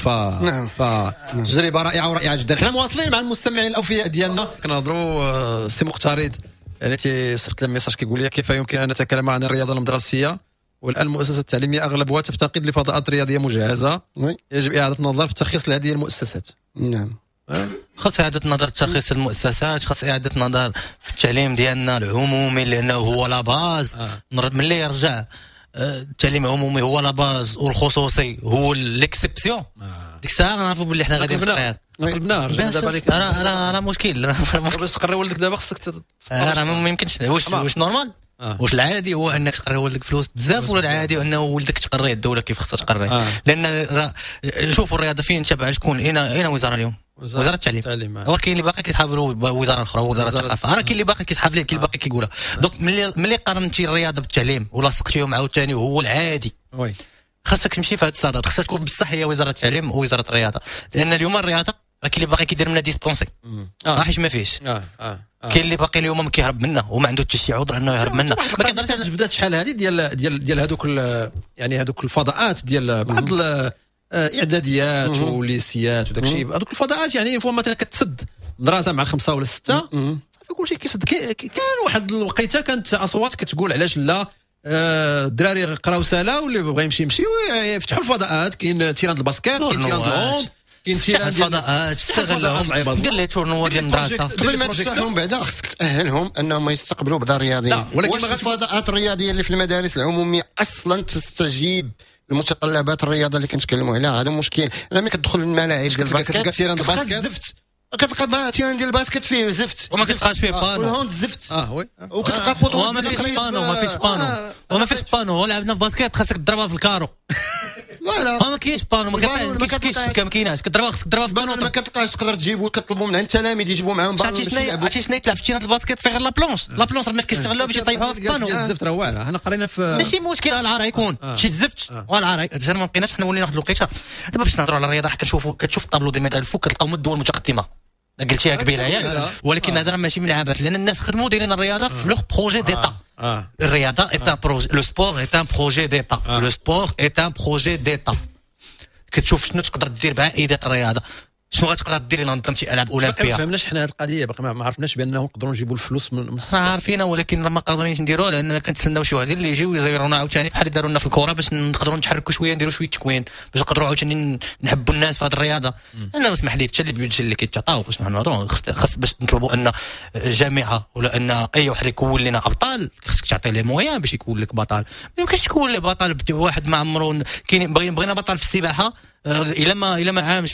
تجربه رائعه جدا. حنا مواصلين مع المستمعين الاوفياء ديالنا كنهضروا سي مختارض يعني تيصيفط لي ميساج كيقول لي كيف يمكن ان نتكلم عن الرياضه المدرسيه والان المؤسسات التعليميه اغلبها تفتقد لفضاءات رياضيه مجهزه يجب اعاده النظر في ترخيص لهذه المؤسسات. نعم خاص اعاده النظر في ترخيص المؤسسات خاص اعاده النظر في التعليم ديالنا العمومي لانه هو لا باز ملي يرجع التعليم العمومي هو لا باز والخصوصي هو الاكسبسيون ديك الساعه غنعرفوا باللي حنا غاديين في الطريق قلبنا رجع دابا عليك راه مشكل باش تقري ولدك دابا خصك راه ما يمكنش واش نورمال واش العادي هو انك تقري ولدك فلوس بزاف ولا العادي انه ولدك تقريه الدوله كيف خصها تقريه لان شوفوا الرياضه فين تبع شكون هنا وزاره اليوم وزاره التعليم وراه كاين اللي باقي كيسحاب له وزاره اخرى وزاره الثقافه راه كاين اللي باقي كيسحاب ليه كاين اللي باقي كيقولها دونك ملي قارنتي الرياضه بالتعليم ولاصقتيهم عاوتاني وهو العادي وي خاصك تمشي في هذا الصدد خاصها تكون بصح هي وزاره التعليم ووزاره الرياضه لان اليوم الرياضه راه كاين اللي باقي كيدير منها ديسبونسي حيت ما فيش كاين اللي باقي اليوم ما كيهرب منه وما عنده حتى شي عذر انه يهرب منه ما كنقدرش تجبدات شحال هذه ديال هذوك يعني هذوك الفضاءات ديال بعض الاعداديات والليسيات وداك الشيء هذوك الفضاءات يعني فوا مثلا كتسد مدرسه مع 5 ولا 6 صافي كلشي كيسد كان واحد الوقيته كانت اصوات كتقول علاش لا الدراري قراو سالا واللي بغا يمشي يفتحوا الفضاءات كاين تيران الباسكيت كاين تيران الهوند كاين تيران الفضاءات استغلهم دير لي تورنوا ديال المدرسه قبل ما تفتحهم بعدا خصك تاهلهم انهم يستقبلوا بدا رياضيين ولكن الفضاءات الرياضيه اللي في المدارس العموميه اصلا تستجيب المتطلبات الرياضه اللي كنتكلموا عليها. هذا مشكل. انا ملي كتدخل الملاعب ديال الباسكت كتلقى تيران ديال الباسكت فيه زفت وما كتلقاش فيه بانو والهوند زفت وي وكتلقى بوطو وما فيش بانو لعبنا في باسكت خاصك تضربها في الكارو فوالا ما كاينش بانو ما كاينش كتضربها في بانو ما كتلقاش تقدر تجيبو كتطلبوا من التلاميذ يجيبوا معاهم بانو عرفتي شنو يتلعب في تيران الباسكت فيه غير لا بلونش الناس كيستغلوها باش يطيحوها في بانو الزفت راه واعره. حنا قرينا في ماشي مشكل العار يكون شي الزفت والعار هذا ما بقيناش حنا ولينا واحد الوقيته دابا باش نهضروا على الرياضه كتشوف الطابلو ديال الميدال الفوق كتلقاو من الدول المتقدمه قلتيها قبيله ياك ولكن هذا ماشي من العبث لان الناس خدموا دايرين الرياضه في لوغ بروجي ديتا الرياضه ايت ان بروجي لو سبور ايت ان بروجي ديتا لو سبور ايت ان بروجي ديتا كتشوف شنو تقدر دير بعائدات الرياضه شنو غتقدر دير الا نظمتي العاب اولمبيه. ما فهمناش حنا هذه القضيه باقي ما عرفناش بانه نقدروا نجيبوا الفلوس من عارفين ولكن ما قادرينش نديروها لاننا كنتسناو شي واحد اللي يجيو يزيرونا عاوتاني بحال اللي داروا لنا في الكره باش نقدروا نتحركوا شويه نديروا شويه تكوين باش نقدروا عاوتاني نحبوا الناس في هذه الرياضه. انا اسمح لي حتى اللي كيتعطاو باش نهضروا خاص باش نطلبوا ان جامعه ولا ان اي واحد يكون لنا ابطال خاصك تعطي ليه مويان باش يكون لك بطل. ما يمكنش تكون لي بطل واحد ما عمرو كاين بغينا بطل في السباحه الا ما عامش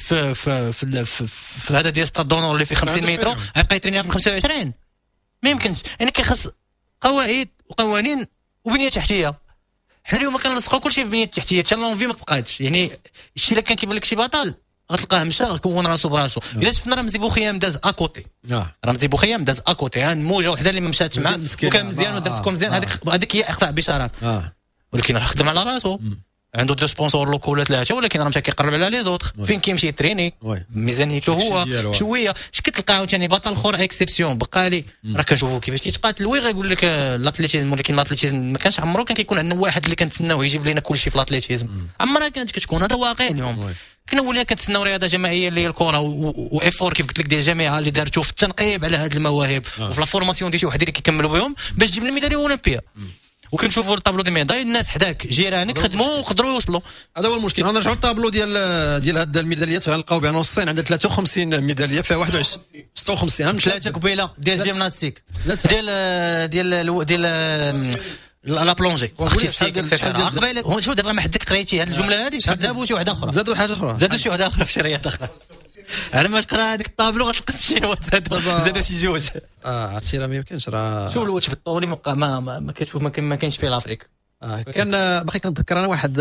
في هذا ديال ستاد دونور اللي فيه 50 متر غيبقى يترينيها في 25 ما يمكنش. يعني كيخص قواعد وقوانين وبنيه تحتيه. حنا اليوم كنلصقوا كلشي في بنيه تحتيه حتى لونفي ما تبقاتش. يعني الشيء اللي كان كيبان لك شي بطل غتلقاه مشى غيكون راسو براسو. الا شفنا رمزي بوخيام داز اكوتي رمزي بوخيام داز اكوتي موجه وحده اللي ما مشاتش معاه وكان مزيان ودازكم مزيان هذيك هي اقصاء بشرف ولكن راه خدم على راسو عنده دو سبونسور لوكو ولا ثلاثه ولكن راه مشى كيقرب على لي زوطر فين كيمشي يتريني ميزانيته هو شويه كتلقى عاوتاني بطل اخر اكسبسيون بقى لي راه كنشوفوا كيفاش كيتقاتل وي غيقول لك الاتليتيزم ولكن الاتليتيزم ما كانش عمرو كان كيكون عندنا واحد اللي كنتسناوه يجيب لنا كل شيء في الاتليتيزم عمرها كانت كتكون هذا واقع اليوم. كنا ولينا كنتسناو رياضه جماعيه اللي هي الكره وافور كيف قلت لك ديال الجامعه اللي دارتو في التنقيب على هذه المواهب وفي لا فورماسيون ديال شي واحد اللي كيكملوا بهم باش تجيب لنا ميداليه اولمبيه. وكنشوفوا الطابلو دي ميداي الناس حداك جيرانك خدموا وقدروا يوصلوا. هذا هو المشكل. غنرجعوا للطابلو ديال هاد الميداليات غنلقاو بان الصين عندها 53 ميداليه فيها 21 56 ثلاثه قبيله ديال الجيمناستيك ديال لا بلونجي ارتستيك قبيله شوف دابا ما حدك قريتي هذه الجمله هذه شحال زادوا شي واحده اخرى زادوا حاجه اخرى في شي رياضه اخرى على ما تقرا هذيك الطابلو غتلقى شي زادوا شي جوج هادشي راه ما يمكنش راه شوف الوجه بالطولي ما كتشوف ما كاينش فيه لافريك كان باقي كنتذكر انا واحد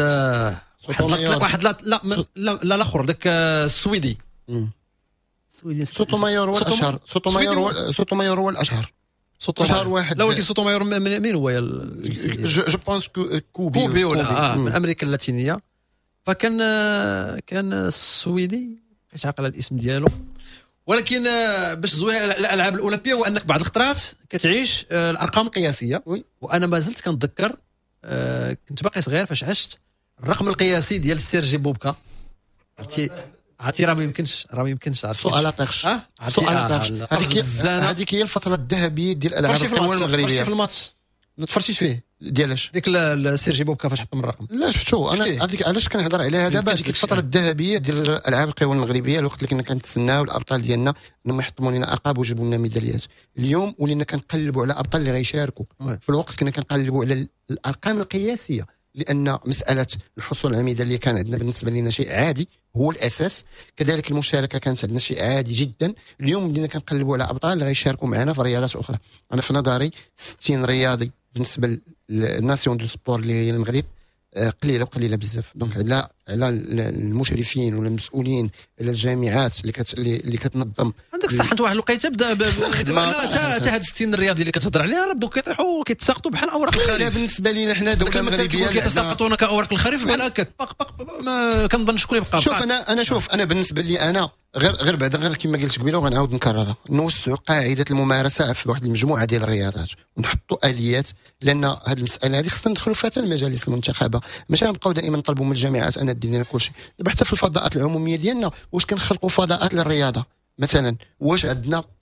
لا الاخر داك السويدي سوتومايور هو الاشهر سوتومايور هو الاشهر اشهر واحد لا ولكن سوتومايور من هو جو بونس كوبي ولا من امريكا اللاتينيه. فكان السويدي كنت عاقل على الاسم ديالو ولكن باش زوين الالعاب الاولمبيه هو انك بعض الخطرات كتعيش الارقام القياسيه. وانا ما زلت كنتذكر كنت باقي صغير فاش عشت الرقم القياسي ديال سيرجي بوبكا. عرفتي راه ما يمكنش سؤال قرش هذيك هي الفتره الذهبيه ديال الالعاب القوى المغربيه. في الماتش ما تفرجتيش فيه ديالاش ديك سيرجي بوبكا فاش حط من الرقم لا شفتو انا هذيك علاش كنهضر عليها دابا ديك الفتره الذهبيه ديال الالعاب القوى المغربيه الوقت اللي كنا كنتسناو الابطال ديالنا انهم يحطموا لنا القاب ويجيبوا لنا ميداليات. اليوم ولينا كنقلبوا على ابطال اللي غيشاركوا في الوقت كنا كنقلبوا على الارقام القياسيه لان مساله الحصول على ميداليه كان عندنا بالنسبه لنا شيء عادي هو الاساس. كذلك المشاركه كانت عندنا شيء عادي جدا. اليوم بدينا كنقلبوا على ابطال اللي غيشاركوا معنا في رياضات اخرى. انا في نظري 60 رياضي بالنسبه للناسيون دو سبور اللي هي المغرب قليله بزاف. دونك على المشرفين ولا المسؤولين على الجامعات اللي كتنظم عندك صح. انت واحد الوقيته بدا الخدمه حتى هاد 60 الرياضي اللي كتهضر عليها راه بداو كيطيحوا كيتساقطوا بحال اوراق الخريف. بالنسبه لينا حنا دوله مغربيه كيتساقطون كاوراق الخريف بحال هكاك ما كنظن شكون يبقى. شوف انا بالنسبه لي انا غير بعدا غير كما قلت قبيله وغنعاود نكررها نوسعوا قاعده الممارسه في واحد المجموعه ديال الرياضات ونحطوا اليات لان هذه المساله هذه خصنا ندخلوا فيها حتى المجالس المنتخبه ماشي نبقاو دائما نطلبوا من الجامعات ان دير لنا كلشي. دابا حتى في الفضاءات العموميه ديالنا واش كنخلقوا فضاءات للرياضه مثلا واش عندنا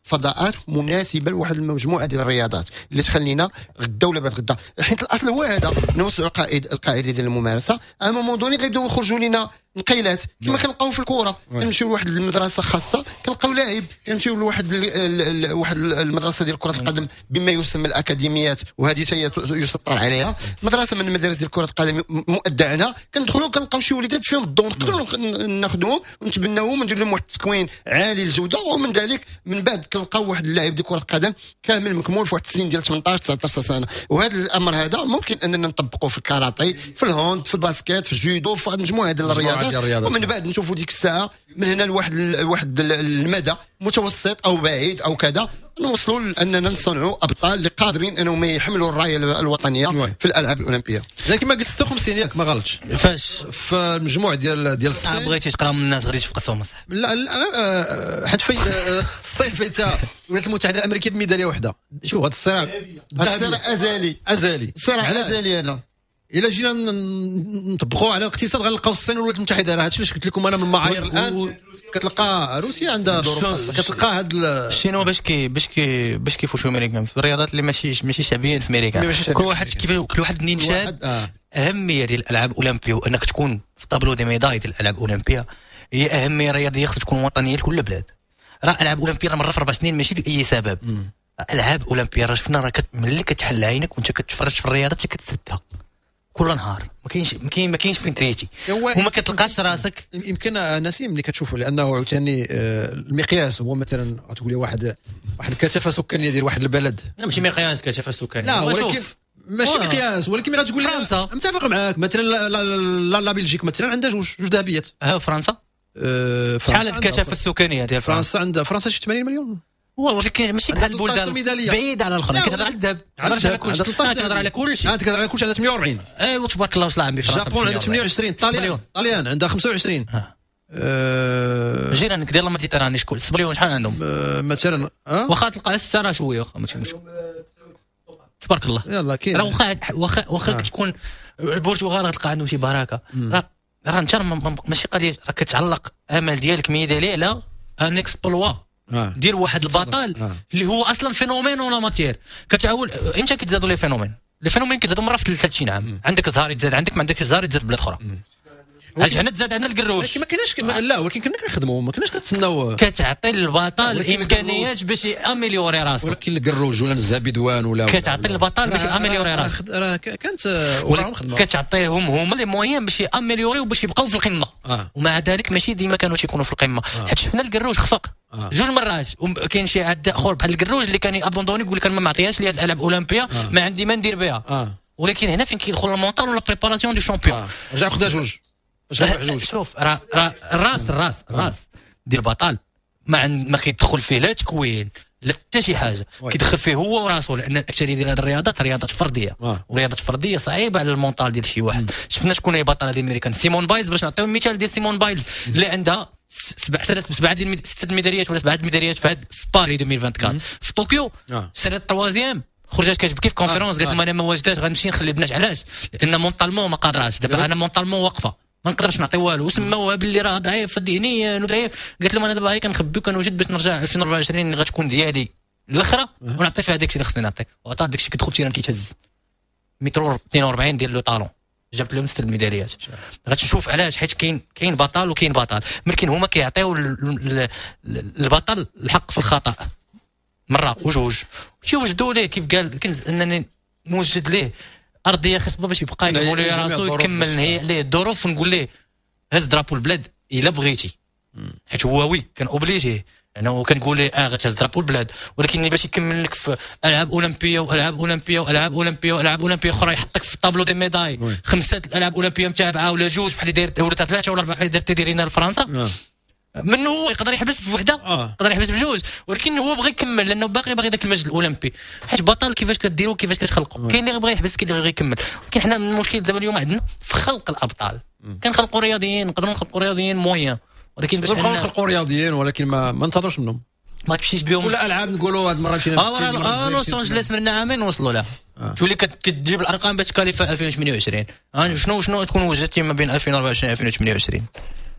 فضاءات مناسبه لواحد المجموعه ديال الرياضات اللي تخلينا غدا ولا بعد غدا، حيت الاصل هو هذا، نوسعوا القاعده ديال الممارسه. ا مومون دوني غيبداو يخرجوا لنا نقيلات كما كنلقاو في الكره، كنمشيو لواحد المدرسه خاصه كنلقاو لاعب، كنمشيو لواحد واحد المدرسه ديال كره القدم بما يسمى الاكاديميات، وهذه هي يسطر عليها مدرسه من المدارس ديال كره القدم مؤدى عنها، كندخلوا كنلقاو شي وليدات فيهم الضوء، نقدروا ناخذوهم ونتبناوهم وندير لهم واحد التكوين عالي الجوده، ومن ذلك من بعد كنلقاو واحد اللاعب ديال كره القدم كامل مكمول في واحد السن ديال 18 19 سنه. وهذا الامر هذا ممكن اننا نطبقوه في الكاراتي، في الهوند، في الباسكيت، في الجودو، في مجموعه ديال الرياضات، ومن بعد نشوفوا ديك الساعه من هنا لواحد المدى متوسط او بعيد او كذا نوصلوا لاننا نصنعوا ابطال اللي قادرين انهم يحملوا الرايه الوطنيه في الالعاب الاولمبيه. لكن ما قلت 56 ياك ما غلطش فاش في المجموع ديال الصين بغيتي تقرا من الناس غادي تفقسهم صح. لا حيت في الصين فايتها الولايات المتحده الامريكيه بميداليه واحده. شوف هذا الصراع ازلي صراع ازلي هذا. الا جينا نطبقوا على الاقتصاد غنلقاو الصين والولايات المتحده. راه هادشي اللي قلت لكم انا من المعايير الان. كتلقى روسيا عندها دور، كتلقى هاد الشينوا باش كيفوتوا امريكا في الرياضات اللي ماشي شعبيين في امريكا. كل واحد منين شاد اهميه ديال الالعاب الاولمبيه، وانك تكون في طابلو دي ميداي ديال الالعاب الاولمبيه هي اهميه رياضيه خصها تكون وطنيه لكل بلاد. راه الالعاب الاولمبيه مره في 4 سنين ماشي لاي سبب. الالعاب الاولمبيه راه شفنا راه ملي كتحل عينك وانت كتفرج في الرياضات كتسدها كل نهار، ما كاينش فين تريتي وما كتلقاش راسك. يمكن نسيم اللي كتشوفوا لانه عاوتاني المقياس هو مثلا غتقول لي واحد الكثافه سكانيه ديال واحد البلد. لا ماشي مقياس كثافه سكانيه، لا ولكن ماشي مقياس، ولكن ملي غتقول لي فرنسا متفق معاك مثلا لا بلجيك مثلا عندها جوج ذهبيات. فرنسا شحال الكثافه السكانيه ديال فرنسا؟ عندها فرنسا شي 80 مليون، ولكن ماشي بحال البلدان بعيد على الاخرى. كتهضر على الذهب، كتهضر على كلشي، كتهضر على كلشي. عندها 48. ايوا تبارك الله وصل عمي. اليابان عندها 28، طاليان عندها 25. جيرانك ديال الميديتيراني شكون السبليون شحال عندهم مثلا؟ واخا تلقى 6 راه شويه، واخا ماشي مشكل تبارك الله. يلا كاين راه واخا تكون البرتغال غتلقى عندهم شي بركه. راه انت ماشي قضيه، راه كتعلق امل ديالك ميدالي على ان اكسبلوا دير واحد البطل اللي هو اصلا فينومين ولا ماتير. كتعاول امتى كتزادوا لي فينومين كتزادوا مره في 30 عام. عندك زهر يتزاد عندك، ما عندكش زهر يتزاد بلاد اخرى. حنا تزاد عندنا الكروش، ما كايناش. لا ولكن كنا كنخدموا، ما كناش كتسناو. كتعطي البطل امكانيات باش ياميليوري راسو. ولكن الكروج ولا الزبيدوان ولا كتعطي البطل باش ياميليوري راسو. راه كانت كتعطيهم هما لي مويان باش ياميليوري وباش يبقاو في القمه. ومع ذلك ماشي ديما كانوا تيكونوا في القمه. حيت شفنا الكروج خفق 2 مرات. كاين شي عداء اخر بحال الكروج اللي كان يابوندوني يقول لك انا ما معطيهاش لي هاد الالعاب الاولمبيه، ما عندي ما ندير بها. ولكن هنا فين كيدخل المونطال ولا بريباراسيون دو شامبيون. رجع خدها جوج. شوف راه الراس ديال البطل ما كيدخل فيه لا تكوين لا حتى شي حاجه، كيدخل فيه هو وراسو. لان الاكثريه ديال هذه الرياضات رياضات فرديه، ورياضات فرديه صعيبه على المونطال ديال شي واحد. شفنا شكون هي بطله ديال امريكان سيمون بايلز، باش نعطيو مثال ديال سيمون بايلز اللي عندها 6 ميداليات ولا 7 ميداليات في باري 2024. في طوكيو سنه 3 خرجت كتبكي في كونفيرونس، قالت لهم انا ما واجداش غنمشي نخلي البنات. علاش؟ لان مونطالمون ما قادراش. دابا انا مونطالمون واقفه ما نقدرش نعطي والو، وسموها باللي راه ضعيف ذهنيا وضعيف. قالت لهم انا دابا كنخبي وكنوجد باش نرجع 2024 اللي غتكون ديالي الاخرى ونعطي فيها داكشي اللي خصني نعطي. وعطات داكشي كيدخل تيران كيتهز متر 42 ديال لو طالون، جاب لهم 6 الميداليات. غتشوف علاش؟ حيت كاين بطل وكاين بطل، ولكن هما كيعطيو البطل الحق في الخطا مره وجوج. يوجدوا ليه كيف قال انني موجد ليه ارضيه خصبه باش يبقى يقول راسو يكمل ليه الظروف، ونقول ليه هز درابو البلاد الا بغيتي. حيت هو كان اوبليجي انه كنقول ليه غتهز درابو البلاد، ولكن باش يكمل لك في العاب اولمبيه والعاب اولمبيه والعاب اولمبيه والعاب اولمبيه اخرى، يحطك في الطابلو دي ميداي 5 العاب اولمبيه متابعه ولا 2 بحال اللي داير ولا 3 ولا 4 بحال اللي دارت دايرينها لفرنسا. منه هو يقدر يحبس في وحده، يقدر يحبس في 2، ولكن هو بغى يكمل لانه باغي ذاك المجد الاولمبي. حيت بطل كيفاش كديروا كيفاش كتخلقوا. كاين اللي بغى يحبس، كاين اللي بغى يكمل. ولكن حنا المشكل دابا اليوم عندنا في خلق الابطال. كنخلقوا رياضيين، نقدروا نخلقوا رياضيين موين، ولكن باش نخلقوا رياضيين ولكن ما ننتظروش منهم، ما تمشيش بهم. ولا العاب نقولوا هاد المره مشينا لوس انجلوس من عامين وصلوا لها. تولي كتجيب الارقام باش تكاليفا 2028. شنو تكون وجدتي ما بين 2024 و 2028؟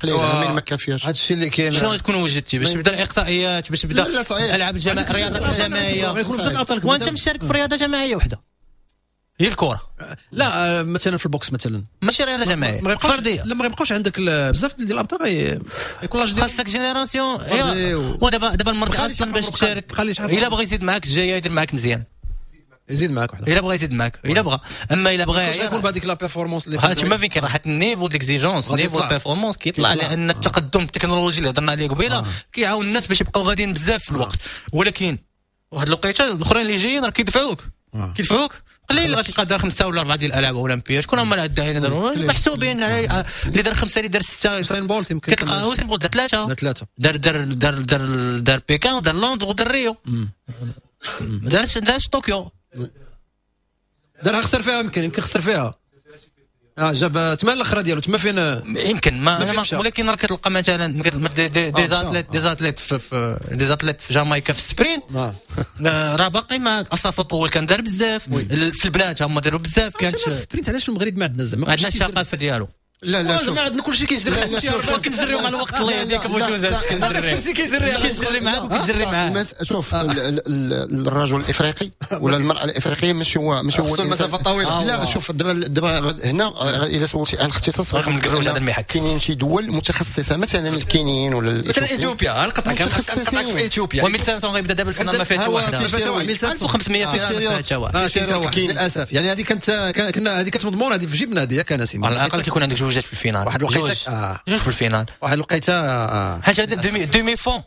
قليله ما كافياش. هذا الشيء اللي كاين. شنو تكون وجدتي باش تبدا الاقصائيات باش تبدا العاب الرياضه الجماعيه وانت مشارك في رياضه جماعيه وحده هي الكره؟ لا مثلا في البوكس مثلا ماشي رياضه جماعيه فرديه. لا ما غيبقاوش عندك بزاف ديال الابطال يكون لاج خاصك جينيراسيون. ودابا المرضى اصلا باش تشارك الا بغى يزيد معاك الجايه يدير معاك مزيان يزيد معاك وحده الا بغى يزيد معاك الا بغى. اما الا بغى يكون بهذيك لا بيرفورمانس اللي هذا تما فين كيطلع النيفو ديكزيجونس نيفو البيرفورمانس كيطلع لان التقدم التكنولوجي اللي هضرنا عليه قبيله كيعاون الناس باش يبقاو غاديين بزاف في الوقت. ولكن واحد الوقيته الاخرين اللي جايين راه كيدفعوك قليل غتلقى دار 5 ولا 4 ديال الالعاب اولمبيه. شكون هما العداين داروا محسوبين على اللي دار 5 اللي دار 6 يوسين بولت يمكن كتلقى يوسين بولت دار 3 دار بيكان ودار لندن ودار ريو ما دارش طوكيو دارها خسر فيها يمكن خسر فيها جاب تما الاخره ديالو تما فين يمكن ما ولكن راه كتلقى مثلا دي زاتليت في جامايكا في السبرينت راه باقي معاك اصافه طول كان دار بزاف في البنات هما داروا بزاف. كانت السبرينت علاش في المغرب ما عندنا زعما ما عندناش الثقافه ديالو. لا شوف عندنا كلشي كيجري كنجريو مع الوقت الله يهديك بوجوزاش كلشي كيجري معاك شوف الرجل الافريقي ولا المراه الافريقيه ماشي هو المسافه طويله. لا شوف دابا هنا الا سولتي عن الاختصاص كاينين شي دول متخصصه مثلا الكينيين ولا مثلا اثيوبيا نقطعك في اثيوبيا و1500 غيبدا دابا الفينال ما فيها حتى واحد 1500 فيها حتى واحد للاسف. يعني هذه كنا هذه كانت مضمونه هذه في جيبنا هذه كان نسيم على الاقل كيكون عندك جوجات في الفينال واحد الوقيته جوج في الفينال واحد الوقيته حاجه دومي فون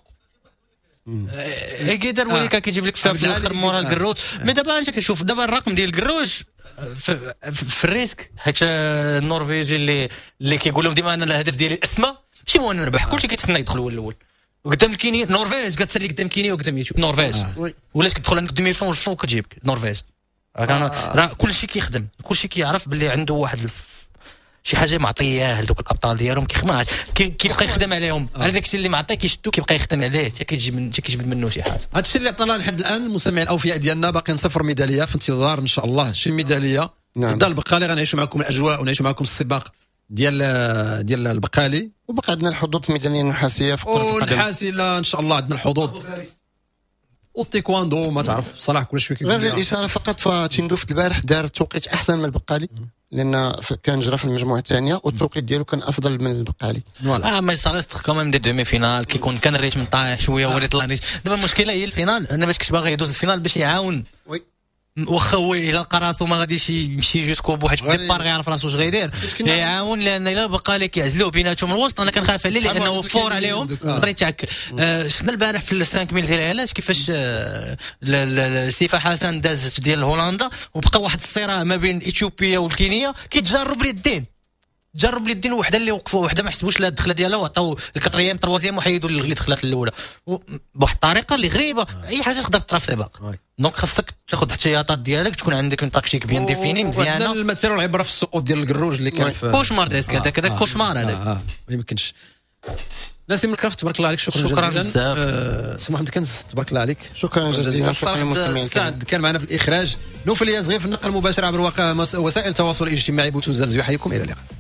كيدير وليكا كيجيب لك في الاخر مورا الكروت. مي دابا انت كتشوف دابا الرقم ديال الكروج في الريسك حيت النرويجي اللي كيقول لهم ديما انا الهدف ديالي الاسماء ماشي هو نربح. كلشي كيتسنى يدخل هو الاول وقدام الكيني النرويج كتسالي قدام كينيا وقدام يوتيوب النرويج ولاش كتدخل عندك دومي فون الفون كتجيبك النرويج. راه كلشي كيخدم كلشي كيعرف باللي عنده واحد شي حاجه معطياه لدوك الابطال ديالهم كيبقى يخدم عليهم على داكشي اللي معطيه كيشدو كيبقى يخدم عليه حتى كيجبد منه شي حاجه. هذا الشيء اللي عطانا لحد الان المستمعين الاوفياء ديالنا باقيين 0 ميداليه في انتظار ان شاء الله شي ميداليه. غدا البقالي غنعيشوا معكم الاجواء ونعيشوا معكم السباق ديال البقالي وبقى عندنا الحظوظ الميدانيه النحاسيه في كره القدم والنحاسي لا ان شاء الله عندنا الحظوظ والتايكواندو ما تعرف صلاح كلشي كيقول غير الاشاره فقط فتشندوف البارح دار توقيت احسن من البقالي لان كان جرى في المجموعه الثانيه والتوقيت ديالو كان افضل من البقالي. ما يصالح كمان دي دومي فينال كيكون كان الريتم طايح شويه ولي طلع دابا المشكله هي الفينال. انا باش كنت باغي يدوز الفينال باش يعاون واخا هو الا لقى راسو ما غاديش يمشي جوسكو بواحد الديبار غيعرف راسو واش غيدير يعاون لان الا بقى لك يعزلوه بيناتهم الوسط انا كنخاف عليه لانه فور عليهم يقدر يتعك. شفنا البارح في 5 ميل ديال العلاج كيفاش سيفا حسن دازت ديال هولندا وبقى واحد الصراع ما بين اثيوبيا والكينيا كيتجرب اليدين وحده اللي وقفوا وحده ما حسبوش لا الدخله ديالها وعطاو الكاتريام تروازيام وحيدوا اللي دخلت الاولى بواحد الطريقه اللي غريبه. اي حاجه تقدر تطرا في سباق دونك خاصك تاخذ احتياطات ديالك تكون عندك اون تاكتيك بيان ديفيني مزيانه. المثال والعبره في السقوط ديال الكروج اللي كان في كوشمار ديسك هذاك كوشمار هذاك ما يمكنش. نسيم الكرفت تبارك الله عليك شكرا بزاف. سي محمد كنز تبارك الله عليك شكرا جزيلا. شكرا للمستمعين. سعد كان معنا في الاخراج نوفل يازغي في النقل المباشر عبر وسائل التواصل الاجتماعي بوتوزاز يحييكم الى اللقاء.